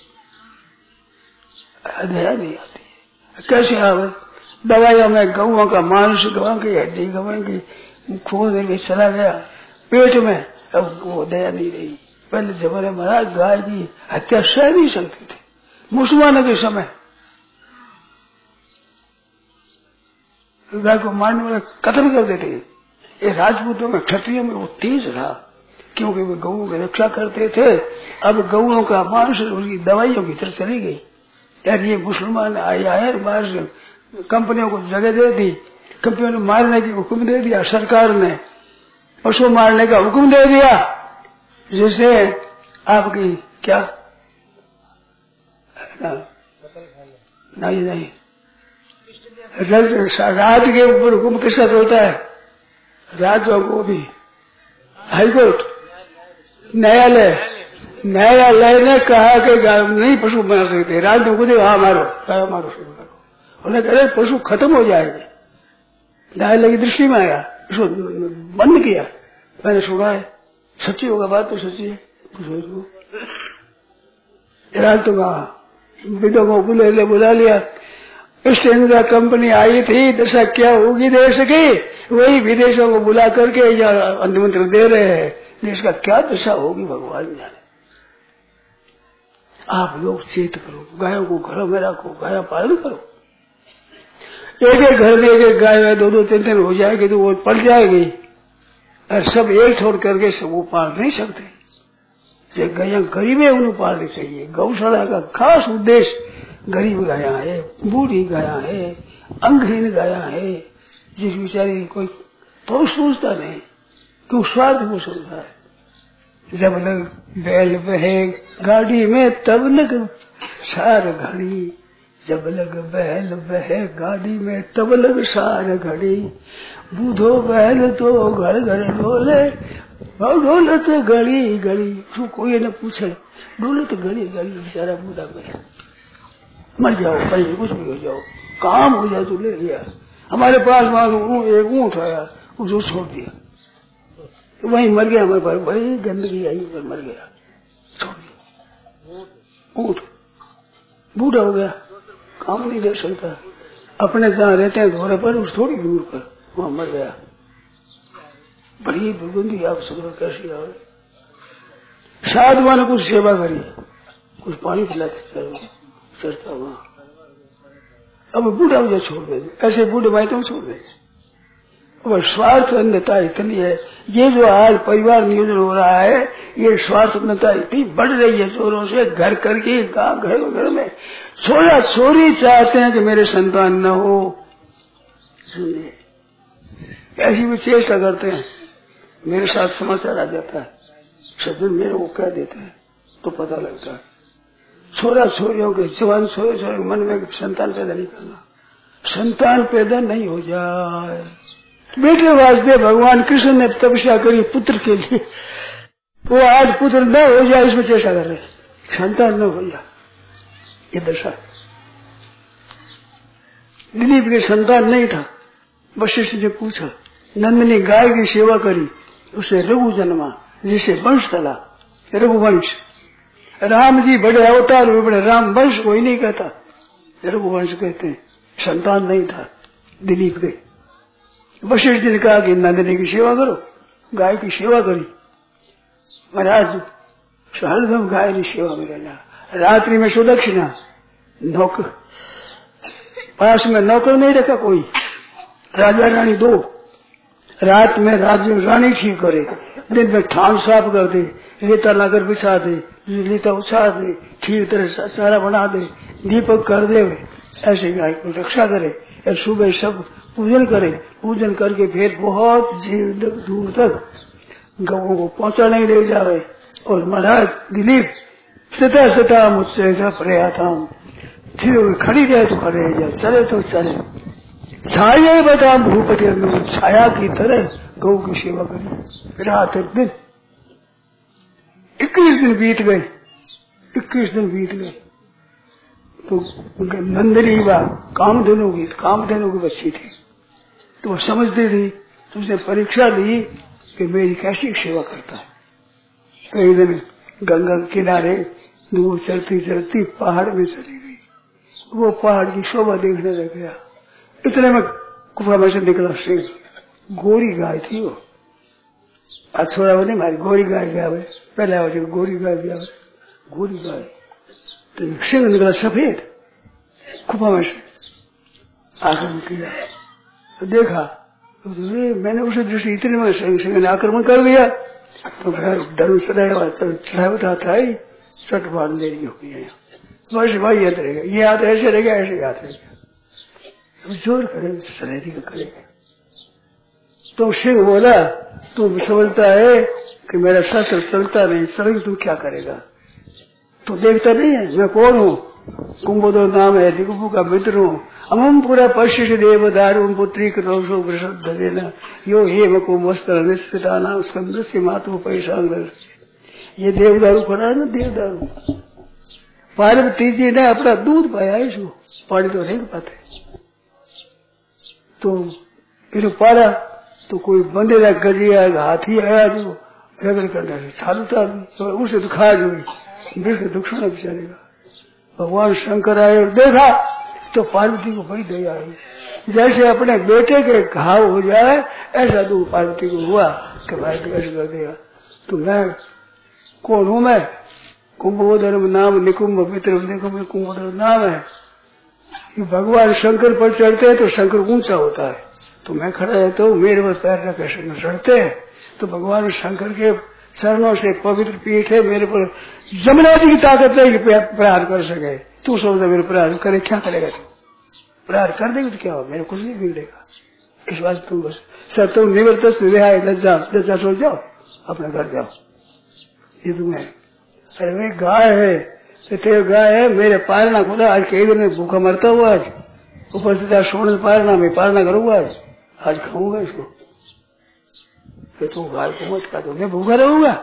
दया नहीं आती है। कैसे आवे? दवाइयों में गौओं का मांस गवा की हड्डी गवा की खून में चला गया पेट में, अब वो दया नहीं रही। पहले जमाने महाराज गाय की हत्या सह नहीं सकते थे, मुसलमानों के समय गाय को मारने वाले कत्ल कर देते। ये राजपूतों में क्षत्रियों में वो तेज रहा, क्योंकि वे गौओं की रक्षा करते थे। अब गौओं का मांस उनकी दवाइयों की तरफ चली गई। यार ये मुसलमान आया है, बाहर से कंपनियों को जगह दे दी, कंपनियों ने मारने की हुक्म दे दिया, सरकार ने पशु मारने का हुक्म दे दिया, जिससे आपकी क्या नहीं नहीं राज के ऊपर हुक्म किसका चलता है? राज्यों को भी हाईकोर्ट न्यायालय न्यायालय ने कहा कि नहीं पशु मार सकते, राज ने खुद हाँ मारो गाय मारो शुरू करो। उन्हें कहे पशु खत्म हो जाएंगे, न्यायालय की दृष्टि में आया, इसको बंद किया। मैंने सुना है, सच्ची होगा बात तो सच्ची है। राज तो कहा विदों को बुला बुला लिया, ईस्ट इंडिया कंपनी आई थी, दशा क्या होगी देश की, वही विदेशों को बुला करके निमंत्रण दे रहे हैं, देश का क्या दशा होगी भगवान जाने। आप लोग चेत करो, गायों को घरों में रखो, गाय पालन करो। एक एक घर में एक एक गाय है, दो दो तीन तीन हो जाएगी तो वो पड़ जाएगी, और सब एक छोड़ करके सब वो पाल नहीं सकते। जो गाय गरीब है उन्हें पालनी चाहिए। गौशाला का खास उद्देश्य गरीब गाया है, बूढ़ी गाया है, अंगहीन गाया है, जिस बेचारी कोई तो सोचता नहीं, क्यों स्वार्थ वो सोचता है। जब लग बैल बहे गाड़ी में तब लग सार घड़ी, जब लग बैल बहे गाड़ी में तब लग सार घड़ी, बूढ़ो बैल तो घर घर डोले, डोले तो गली गली। तू कोई न पूछे, डोले तो गली गली, बेचारा बूढ़ा बैल मर जाओ, कहीं कुछ भी हो जाओ, काम हो जाए तो ले लिया। हमारे पास वहां एक ऊँट आया, उसको छोड़ दिया, तो वहीं मर गया। हमारे पास बड़ी गंदगी आई पर मर गया, छोड़ दिया। ऊँट बूढ़ा हो गया, काम नहीं दे सकता, अपने जहाँ रहते हैं घोड़े पर, उस थोड़ी दूर पर वहां मर गया। बड़ी दुर्गंधी आप सुनो कैसी आओ। साधुआ ने कुछ सेवा करी, कुछ पानी पिलाते चढ़ता हुआ, अब बूढ़ा हो जाए छोड़ दे। ऐसे बूढ़े भाई तो छोड़ दे। अब स्वार्थ अन्यता इतनी है, ये जो आज परिवार नियोजन हो रहा है, ये स्वार्थ अन्यता इतनी बढ़ रही है चोरों से, घर करके गाँव घर घर में छोरा छोरी चाहते हैं कि मेरे संतान न हो। सुनिए ऐसी भी चेष्टा करते हैं। मेरे साथ समाचार आ जाता है, सज्जन मेरे को कह देते हैं तो पता लगता है। छोरा छोरियों के जवान छोरे छोरे मन में संतान पैदा नहीं करना, संतान पैदा नहीं हो जाए। बेटे वास्ते भगवान कृष्ण ने तपस्या करी पुत्र के लिए, वो आज पुत्र न हो जाए इसमें चेष्टा कर रहे, संतान न हो जाए। ये दशा दिलीप के संतान नहीं था। वशिष्ठ ने पूछा, नंदनी गाय की सेवा करी, उसे रघु जन्मा, जिसे वंश चला, रघुवंश। राम जी बड़े अवतार हुए, बड़े राम वंश कोई नहीं कहता, रघुवंश कहते हैं। संतान नहीं था दिलीप के। वशिष्ठ ने कहा कि नंदनी की सेवा करो, गाय की सेवा करी। महाराज हरदम गाय की सेवा में रहना, रात्रि में सुदक्षिणा, नौकर पास में नौकर नहीं रखा कोई, राजा रानी दो, रात में राज्य रानी ठीक करे, दिन में ठान साफ कर दे, रेता लाकर बिछा दे, रेता उछाल दे, ठीक तरह सारा बना दे, दीपक कर दे, ऐसे गाय को रक्षा करे। और सुबह सब पूजन करे, पूजन करके फिर बहुत जीव दूर तक गऊ को पहुंचाने ले जावे। और महाराज दिलीप सता सता मुझसे प्रयाता हूँ, फिर खड़ी रहे तो खड़े रह जाए, चले तो चले। छाया बता भूपति छाया की तरह गौ की सेवा करी। रात दिन इक्कीस दिन बीत गए, इक्कीस दिन बीत गए तो नंदिनी व कामधेनु की कामधेनु की बच्ची थी, तो वो समझती थी, तो उसने परीक्षा ली कि मेरी कैसी सेवा करता है। कई दिन गंगा के किनारे दूर चलती चलती पहाड़ में चली गई, वो पहाड़ की शोभा देखने लग गया। इतने में गुफा में से निकला सिंह, गोरी गाय थी वो, छोड़ा वो नहीं मारी, गोरी गाय गया, पहले आवाज गोरी गाय गया, गोरी गाय। तो सिंह निकला सफेद गुफा में से, आक्रमण किया तो देखा तो मैंने उसे दृष्टि इतने में सिंह ने आक्रमण कर दिया, तो धनुष चढ़ाया था ही चट बांध ले रही होगी है, बस भाई याद रहेगा, ये हाथ ऐसे रहेगा, ऐसे हाथ रहेगा, जोर करे शरीर का करेगा। तो सिंह बोला तू समझता है कि मेरा शस्त्र चलता नहीं, चलेगा तू क्या करेगा, तो देखता नहीं है मैं कौन हूँ, कुंभोदर नाम है, दिगुपु का मित्र हूँ, अमम पूरा पश्चिम देव दारू पुत्री करोशो प्रसद देना यो हे मको वस्त्र निष्ठता नाम स्कंद से मातु पैसा। ये देवदारू खड़ा है ना, देवदारू। पार्वती जी ने अपना दूध पाया इसको, पानी तो नहीं पाते, तो इन्हें पारा तो कोई बंदे का गजी आएगा, हाथी आया जो रगड़ करने से छाल उतार तो उसे तो खा जो बिल्कुल दुख सुना बेचारेगा। भगवान शंकर आए और देखा तो पार्वती को बड़ी दया आई, जैसे अपने बेटे के घाव हो जाए ऐसा दुख पार्वती को हुआ कि भाई कैसे कर दिया। तो मैं कौन हूँ, मैं कुंभोदर नाम निकुंभ मित्र निकुंभ कुंभोदर नाम है। भगवान शंकर पर चढ़ते हैं तो शंकर ऊंचा होता है, तो मैं खड़ा रहता हूँ, मेरे पर पैर रखे शंकर चढ़ते हैं, तो भगवान शंकर के चरणों से पवित्र पीठ है, मेरे पर यमुना जी की ताकत नहीं प्रहार कर सके। तू सोचता मेरे प्रहार करे, क्या करेगा तू, प्रहार कर देगी तो क्या हो, मेरे कुछ नहीं बिगड़ेगा। इस बात तुम बस सर तुम निवृत्त रिहाय लज्जा लज्जा छोड़ जाओ, अपने घर जाओ। ये तुम्हें अरे भाई गाय है, तेरे गाय है, मेरे पालना खुदा आज कई दिन में भूखा मरता हुआ, आज ऊपर से सोने पालना में पालना करूंगा, आज आज खाऊंगा इसको, फिर तुम गाय को मत खा दो, मैं भूखा रहूंगा।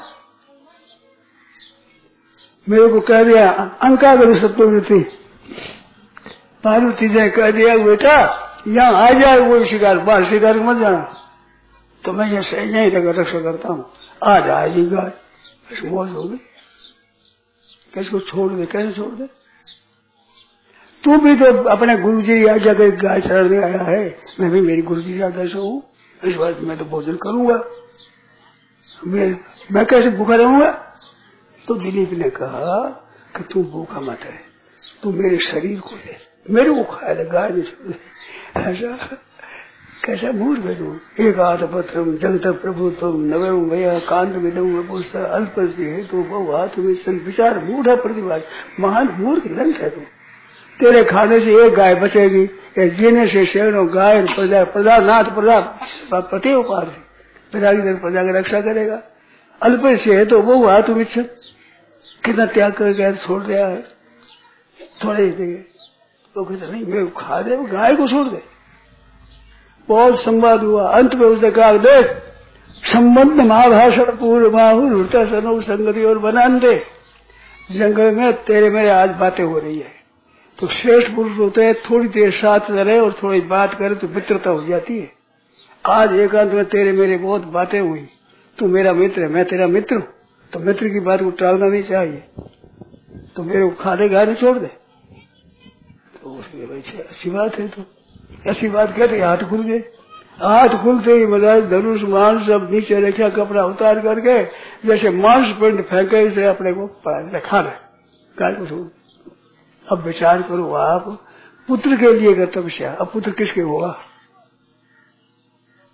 मेरे को कह दिया अंका करो सत्वृत्ति, पार्वती जी कह दिया बेटा यहाँ आ जाए वो शिकार, बाहर शिकार मत जाना, तो मैं यहाँ सही नहीं रखा रक्षा करता हूँ, आ जाएगी गाय, मौज होगी, किसको छोड़ दे, कैसे छोड़ दे। तू भी तो अपने गुरु जी आज्ञा कर गाय चढ़ने आया है, मैं भी मेरी गुरु जी आज्ञा से हूँ, इस बात मैं तो भोजन करूंगा, मैं, मैं कैसे भूखा रहूंगा। तो दिलीप ने कहा कि तू भूखा मत है, तू मेरे शरीर को ले, मेरे को खाया ले, गाय नहीं छोड़। ऐसा कैसा मूर्ख है तू, एक आध पत्र जगत प्रभु तुम नवे भैया कांड में दऊ अल्प हेतु बहु हाथ में विचार मूढ़ा प्रतिभा, महान मूर्ख लंच है तू। तेरे खाने से एक गाय बचेगी, जीने से शेरों गाय प्रजा प्रजा नाथ प्रजा पति उपार प्रजा की प्रजा की रक्षा करेगा। अल्प से है तो वो हाथ में कितना त्याग कर गया, छोड़ दिया है थोड़े ही देंगे तो कहते नहीं मैं खा दे, गाय को छोड़ दे। बहुत संवाद हुआ, अंत में उसने कहा देख संबंध महाभाषण पूर्व माहूर उड़ता सनो संगति और बनान दे, जंगल में तेरे मेरे आज बातें हो रही है, तो श्रेष्ठ पुरुष होते हैं थोड़ी देर साथ रहे और थोड़ी बात करे तो मित्रता हो जाती है। आज एकांत में तेरे मेरे बहुत बातें हुई, तू मेरा मित्र है, मैं तेरा मित्र हूँ, तो मित्र की बात को टालना नहीं चाहिए, तो मेरे को खा दे गाय नहीं छोड़ दे। तो उसने भाई अच्छी बात है, तो ऐसी बात कहते हाथ खुल गए, हाथ खुलते ही महाराज धनुष मांस सब नीचे रखा, कपड़ा उतार करके जैसे मांस पिंड फेंके से अपने को खा रहे गाय को छोड़। अब विचार करो आप, पुत्र के लिए कर तपस्या, अब पुत्र किसके होगा,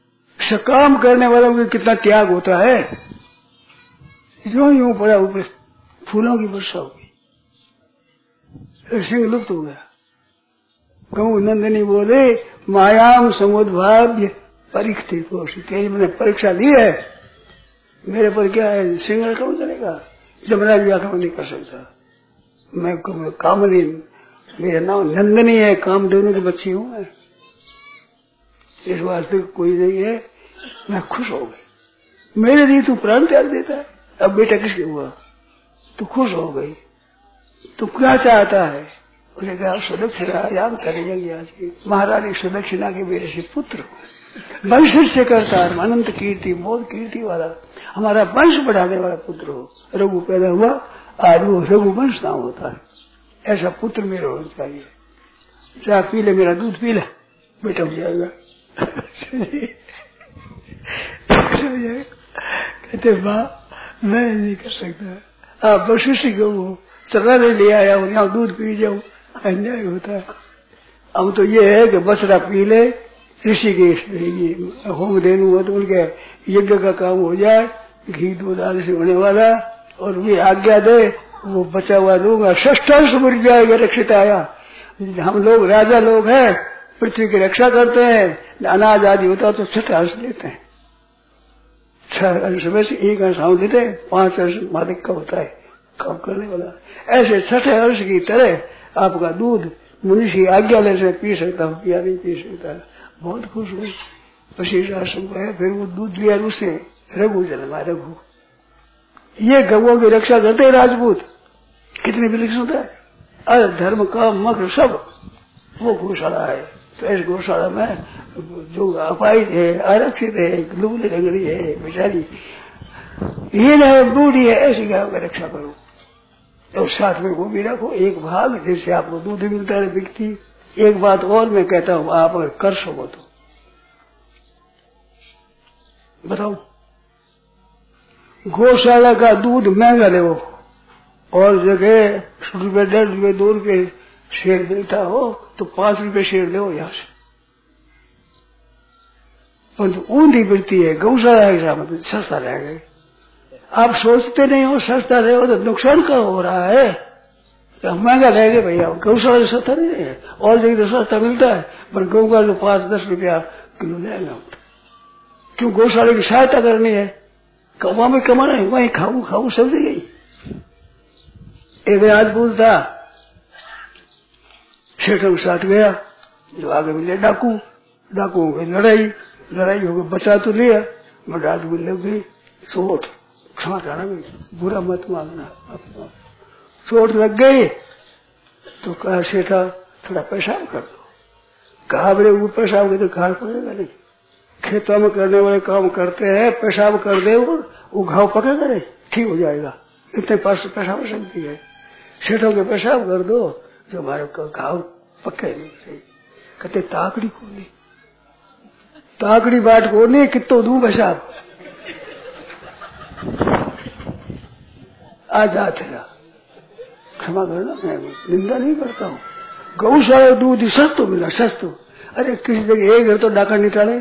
काम करने वालों को कितना त्याग होता है। जो यूं पड़ा ऊपर फूलों की वर्षा हो गई, सिंह लुप्त हो गया। कहूँ नंदनी बोले मायाम समुद्भाव्य परीक्षित तो तेरी मैंने परीक्षा दी है, मेरे पर क्या है, सिंह कौन करेगा, जमराज भी आक्रमण नहीं कर सकता। मैं कामनी, मेरा नाम नंदनी है, काम दोनों की बच्ची हूँ मैं, इस वास्ते कोई नहीं है। मैं खुश हो गई, मेरे लिए तू प्राण त्याग देता है, अब बेटा किसके हुआ, तू खुश हो गई, तू क्या चाहता है। उसे कहा सुदक्षिणा याद करेंगे आज की महारानी सुदक्षिणा के मेरे से पुत्र वंश से करता है, अनंत कीर्ति बहुत कीर्ति वाला, हमारा वंश बढ़ाने वाला पुत्र हो। रघु पैदा हुआ, आज वो रघुवंश नाम होता है, ऐसा पुत्र मेरा होना चाहिए। चाह पी ले, मेरा दूध पी ले, बेटा हो जाएगा। कहते माँ मैं नहीं कर सकता, आप वशिष्ठ को चला ले ले आया हूँ, यहाँ दूध पी जाऊँ, अन्याय होता है। अब तो ये है कि बछड़ा पी ले, ऋषि के होम देनु हो तो उनके यज्ञ का काम हो जाए, घी दूध आदि से होने वाला, और वे आज्ञा दे वो बचा हुआ दूंगा। षष्ठांश मर जाएगा रक्षित आया। हम लोग राजा लोग हैं, पृथ्वी की रक्षा करते हैं, अनाज आदि होता तो छठ अंश लेते हैं, छह अंश में से एक अंश हम देते हैं, पांच अंश मालिक का होता है काम करने वाला। ऐसे छठे अंश की तरह आपका दूध मुनि की आज्ञा लेने पी सकता हूँ, पिया नहीं पी सकता। बहुत खुश हुई, वशिष्ठ आश्रम को है, फिर वो दूध लिया उसे रघु जन्मा। रघु ये गवों की रक्षा करते हैं राजपूत, कितने विलक्षण होता है, अरे धर्म का मक्र सब वो गौशाला है। तो इस गौशाला में जो अपाहिज है, आरक्षित है, लूली रंगड़ी है, बेचारी ये ना बूढ़ी है, ऐसी गायों की रक्षा करो। तो साथ में वो भी रखो एक भाग, जैसे आपको दूध मिलता है बिकती। एक बात और मैं कहता हूँ, आप अगर कर सको तो बताओ, गौशाला का दूध महंगा ले, और जगह रुपये डेढ़ रुपये दो रुपये शेर मिलता हो तो पांच रुपये शेर ले यहाँ से, परंतु ऊंधी बिकती है। गौशाला ऐसा मतलब सस्ता रहेगा। आप सोचते नहीं हो सस्ता रहे हो तो नुकसान का हो रहा है, तो महंगा रहेगा भैया। गौशाला तो सस्ता नहीं है, और जगह तो सस्ता मिलता है, पर गौ का तो पांच दस रुपया किलो लेगा। क्यों, गौशाला की सहायता करनी है, वहां में कमाना है, वहीं खाऊ खाऊ सब गई। एक राजपूत था, सेठों के साथ गया, जो आगे मिले डाकू, डाकुओं की लड़ाई, लड़ाई हो गई, बचा तो लिया, मैं राजपूत लग गई चोट, क्षमा करना बुरा मत मांगना, चोट लग गई तो कहा सेठा थोड़ा पेशाब कर दो। घाबरे वो पेशाब के तो घाव पड़ेगा नहीं, खेतों में करने वाले काम करते हैं, पेशाब कर दे वो घाव पकड़ेगा नहीं, ठीक हो जाएगा, इतने पास पेशाब हो सकती है। सेठों के पेशाब कर दो जो हमारे घाव पक्के नहीं। कहते ताकड़ी को नहीं, ताकड़ी बाट को नहीं, कितो दू पेशाब आजा तेरा, क्षमा करना, मैं निंदा नहीं करता हूँ। गौशाला दूध सस्तो मिला, सस्तो। अरे किसी जगह एक घर तो डाका निकाले,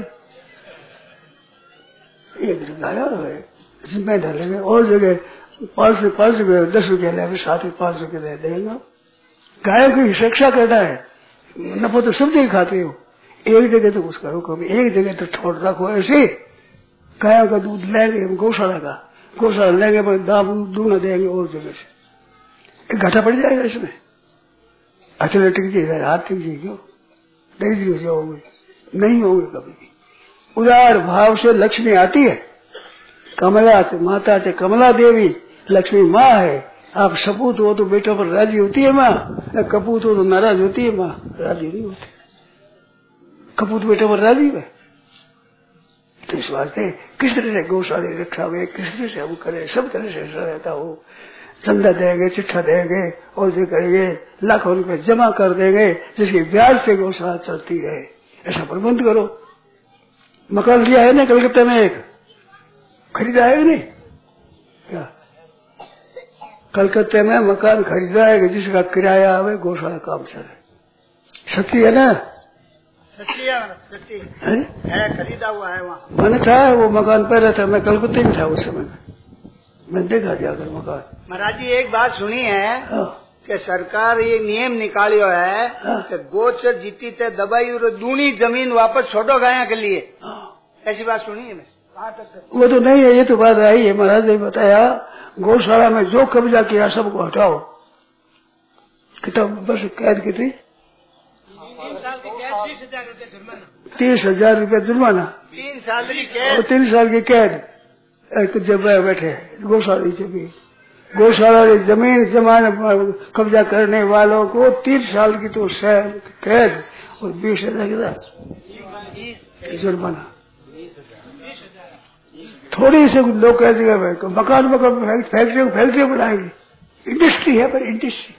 एक जगह आया है जिम्मे डालेंगे, और जगह पांच से पांच रुपये दस रुपये लेंगे, साथ ही पांच रुपये दे देंगे। गायों की शिक्षा करना है, नफा तो सब जगह खाते हो, एक जगह तो कुछ करो कभी, एक जगह तो छोड़ रखो। ऐसे गायों का दूध लेंगे, गौशाला का गौशाला लेंगे, पर दाम दूना देंगे और जगह से, घाटा पड़ जाएगा इसमें। अचले टिक जाए, हाथ टिक जाए, क्यों दरिद्र हो जाओगे, नहीं होंगे कभी भी। उदार भाव से लक्ष्मी आती है, कमला से माता से कमला देवी लक्ष्मी माँ है। आप सपूत हो तो बेटों पर राजी होती है माँ, कपूत हो तो नाराज होती है माँ, राजी नहीं होती। कपूत बेटों पर राजी है, तो इस वास्ते किस तरह से गौशाला रखा हुए, किस तरह से हम करें, सब तरह से रहता हो। चंदा देंगे, चिट्ठा देंगे, और जो करेंगे लाखों रुपए जमा कर देंगे, जिसके ब्याज से गौशाला चलती है, ऐसा प्रबंध करो। मकान लिया है ना कलकत्ता में, एक खरीदा है नहीं क्या, कलकत्ते में मकान खरीदा है जिसका किराया आवे, गौशाला काम चले, सच्ची है ना। सच्ची है, सच्ची है, खरीदा हुआ है वहाँ। मैंने था वो मकान पहले था, मैं कलकत्ते में था उस समय, मैं देखा जाकर मकान। महाराज जी एक बात सुनी है कि सरकार ये नियम निकालियो है कि गोचर जीती ते दबाई और दूनी जमीन वापस छोड़ो गाया के लिए, ऐसी बात सुनी है मैं। वो तो नहीं है, ये तो बात आई है। महाराज ने बताया गौशाला में जो कब्जा किया सबको हटाओ। किताब बस कैद कितनी? तीन साल की कैद, तीस हजार रूपये जुर्माना। तीस हजार रूपये जुर्माना, तीन साल की कैद, तीन साल की कैद। जब बैठे गौशाला जमीन, गौशाला जमीन जमान कब्जा करने वालों को तीन साल की तो कैद और बीस हजार की जुर्माना। थोड़ी से लोग कह देगा भाई मकान मकान फैक्ट्री फैक्ट्री बनाएंगे, इंडस्ट्री है पर इंडस्ट्री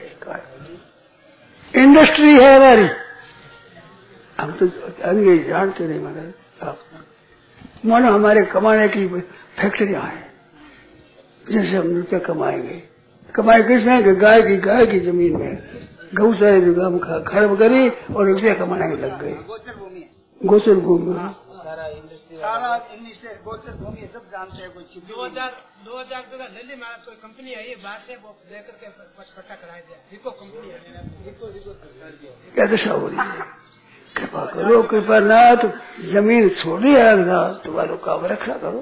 इंडस्ट्री है हमारी। हम तो अंग्रेज जानते नहीं महाराज, मानो हमारे कमाने की फैक्ट्रियां हैं जैसे हम रुपये कमाएंगे। कमाए किसने? कि गाय की गाय की जमीन में गौ सारे हम खर्ब करी और रुपये कमाने में लग गए। गोचर भूमि सारा इंडस्ट्री गोचर भूमि सब जानते हैं। कोई दो हजार दो हजार रुपये का ले ली महाराज, कोई कंपनी आई है बाहर से, वो लेकर के पट्टा कराया दिया, रिको कंपनी है। क्या दशा हो रही है? कृपा करो कृपा नाथ, जमीन छोड़ी है तुम्हारे काम रक्षा करो।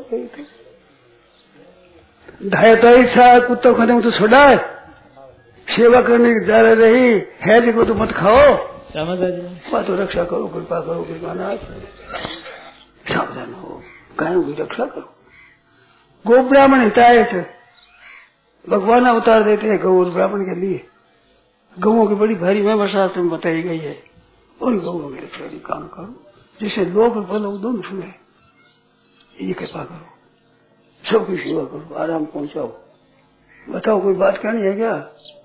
धायता इच्छा कुत्तों खाने में तो छोड़ा है, सेवा करने की दायरा रही है जी को तो मत खाओ, तो रक्षा करो कृपा करो कृपा नाथ। सावधान हो, गायों की रक्षा करो। गो ब्राह्मण हिताय से भगवान अवतार देते हैं गौ और ब्राह्मण के लिए। गौओं की बड़ी भारी व्यवस्था में बताई गई है, और गौओं की रक्षा की काम करो जिससे लोग बोलो दोनों सुने। ये कृपा करो, सबकी सेवा करो, आराम पहुंचाओ। बताओ कोई बात कहनी है क्या?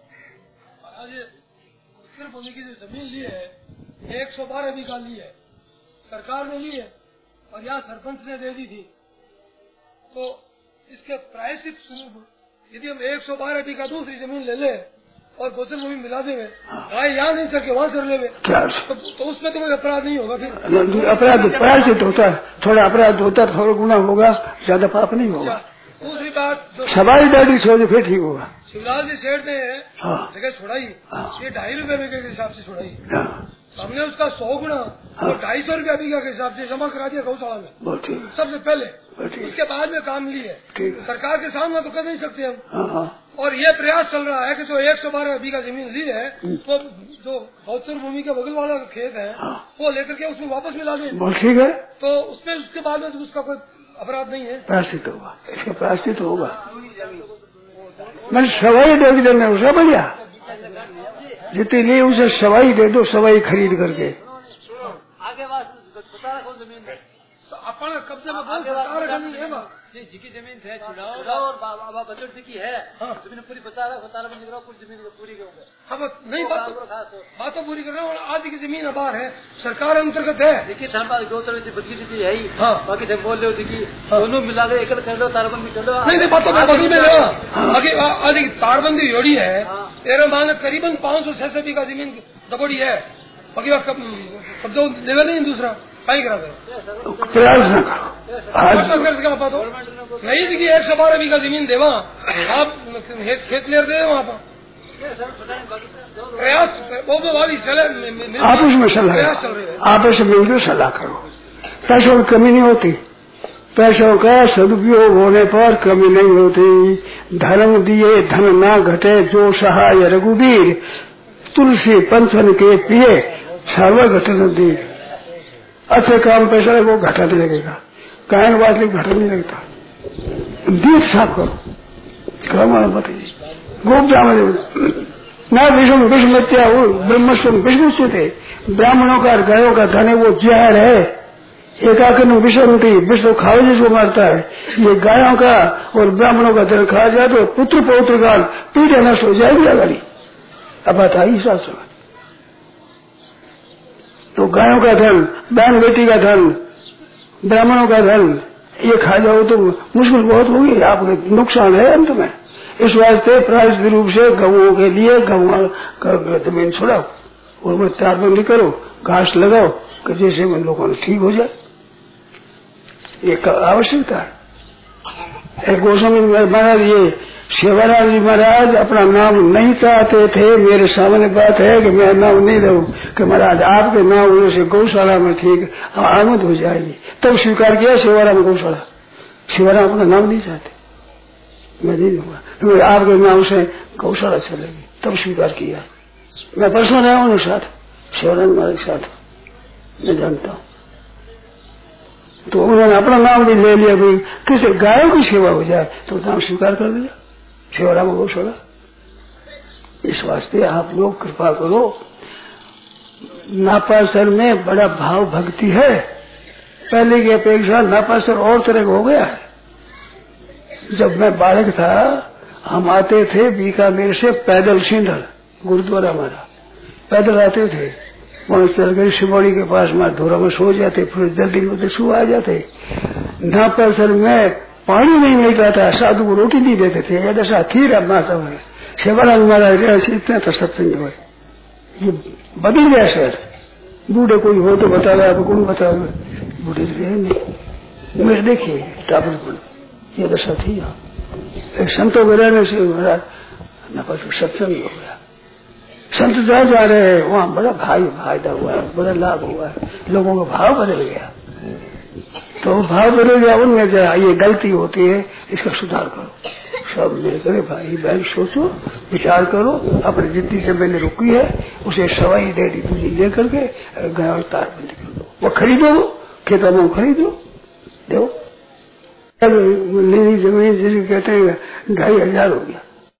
सिर्फ उनकी जो जमीन ली है एक सौ बारह बीघा ली है, सरकार ने ली है और यहाँ सरपंच ने दे दी थी। तो इसके प्रायश्चित स्वरूप यदि हम एक सौ बारह बीघा दूसरी जमीन ले ले और गोचर भूमि मिला देवे, गाय यहाँ नहीं सके वहाँ से ले तो, तो उसमें तो कोई अपराध नहीं होगा। फिर अपराध प्रायश्चित होता है, थोड़ा अपराध होता है, थोड़ा गुना होगा, ज्यादा पाप नहीं होगा। दूसरी बात सवाई दादी छोड़ फिर ठीक होगा। शिवलाल जी सेठ ने जगह छोड़ाई, ये ढाई रुपए बीघे के हिसाब से छोड़ाई, हमने उसका सौ गुना और ढाई सौ रुपया बीघा के हिसाब से जमा करा दिया गौशाला में सबसे पहले। उसके बाद में काम लिए, सरकार के सामने तो कर नहीं सकते हम। और ये प्रयास चल रहा है कि जो एक सौ बारह बीघा जमीन ली है वो जो गौचर भूमि के बगल वाला खेत है वो लेकर के उसमें वापस मिला दें। ठीक है, तो उसमें उसके बाद में उसका कोई अपराध नहीं है, प्रायश्चित होगा, इसका प्रायश्चित होगा। मैं सवाई दे देने उसे बढ़िया, जितनी ली उसे सवाई दे दो, सवाई खरीद करके। आगे अपन कब्जे में नहीं है जिकी जमीन है छुड़ाओ और बाबा बचत जी है जमीन पूरी बता रहा बता रहा बंद पूरी जमीन पूरी के ऊपर हम नहीं बात बात तो पूरी कर रहे हैं। और आज की जमीन आबार है, सरकार अंतर्गत है। देखिए धर्मपाल गौचर से बदली दी है ही, बाकी जब बोल रहे हो देखिए दोनों मिला कर एक कर लो, तारबंदी कर लो। नहीं नहीं बात तो बदल में आगे आज तारबंदी जोड़ी है, तेरह मान करीबन पाँच सौ छह सौ बीघा जमीन दबोड़ी है, बाकी कब्जा देगा नहीं दूसरा कहीं करा प्रयास नहीं जी एक सौ बारह बीघा जमीन देवा आप खेत ले दे वहाँ पर प्रयास वो वाली आपस में सलाह आपस में मिलकर सलाह करो, पैसों की कमी नहीं होती, पैसों का सदुपयोग होने पर कमी नहीं होती। धर्म दिए धन ना घटे जो सहाय रघुवीर, तुलसी पंचन के पिए सर्व घटन दी। अच्छे काम पैसा है वो घटा नहीं लगेगा, गायन वासली घटा नहीं लगता। दीप साफ करो, क्रम बताइए गो ब्राह्मण न विष्णु विष्णुत्या ब्रह्मस्व विष्णु से थे। ब्राह्मणों का गायों का धन है वो जहर है, एकाकन विष्णु थी विष्णु खाओ जिसको मारता है। ये गायों का और ब्राह्मणों का धन खाया जाए तो पुत्र पौत्र काल पीढ़ी नष्ट हो जाएगी अगली। अब बताइए शास्त्र तो गायों का धन, बहन बेटी का धन, ब्राह्मणों का धन ये खा जाओ तो मुश्किल बहुत होगी, आपको नुकसान है अंत में। इस वास्ते प्रायश्चित रूप से गौओं के लिए गौ जमीन छुड़ाओ और मैं तारबंदी करो, घास लगाओ कि जैसे में लोगों ने ठीक हो जाए। ये आवश्यकता है। एक गोस्वामी महाराज, ये सेवाराम जी महाराज अपना नाम नहीं चाहते थे। मेरे सामने बात है कि मैं नाम नहीं दूं कि महाराज आपके नाम होने से गौशाला में ठीक आमद हो जाएगी, तब स्वीकार किया सेवाराम गौशाला। सेवाराम अपना नाम नहीं चाहते, मैं नहीं दूंगा, तो आपके नाम से गौशाला चलेगी, तब स्वीकार किया। मैं परसों रहा हूँ साथ, सेवाराम महाराज के साथ, मैं जानता हूँ। तो उन्होंने अपना नाम भी ले लिया, भाई किसी गायों की सेवा हो जाए तो नाम स्वीकार कर दिया, सेवाराम गौशाला। इस वास्ते आप लोग कृपा करो। नापासर में बड़ा भाव भक्ति है, पहले की अपेक्षा नापासर और तरह का हो गया है। जब मैं बालक था, हम आते थे बीकानेर से पैदल सिंधल, गुरुद्वारा हमारा, पैदल आते थे, वहां चल गए शिवोड़ी के पास में धोरा में सो जाते, फिर जल्दी में सु आ जाते। नापासर में पानी नहीं मिलता था, साधु को रोटी नहीं देते थे, या दशा थी माता में। सेवाराम महाराज इतना था सत्संग हुए, ये बदल गया शहर। बूढ़े कोई हो तो बतावे, आपको कौन बतावे, बूढ़े तो है नहीं। मेरे देखिए टापर ये दशा थी यहाँ। एक संतों के रहने से महाराज नापासर सत्संग हो गया। संत जहाँ जा रहे हैं वहाँ बड़ा भाई फायदा हुआ है, बड़ा लाभ हुआ है, लोगों का भाव बदल गया। तो भाव बदल गया, उनमें जरा ये गलती होती है, इसका सुधार करो। सब मिलकर भाई बहन सोचो, विचार करो, अपनी जितनी जमीन रुकी है उसे सवाई दे दी तुझे ले करके गया और तार बंद कर दो, वो खरीदो, खेतों में खरीदो, दो। लेनी जमीन जिसे कहते हैं ढाई हजार हो गया,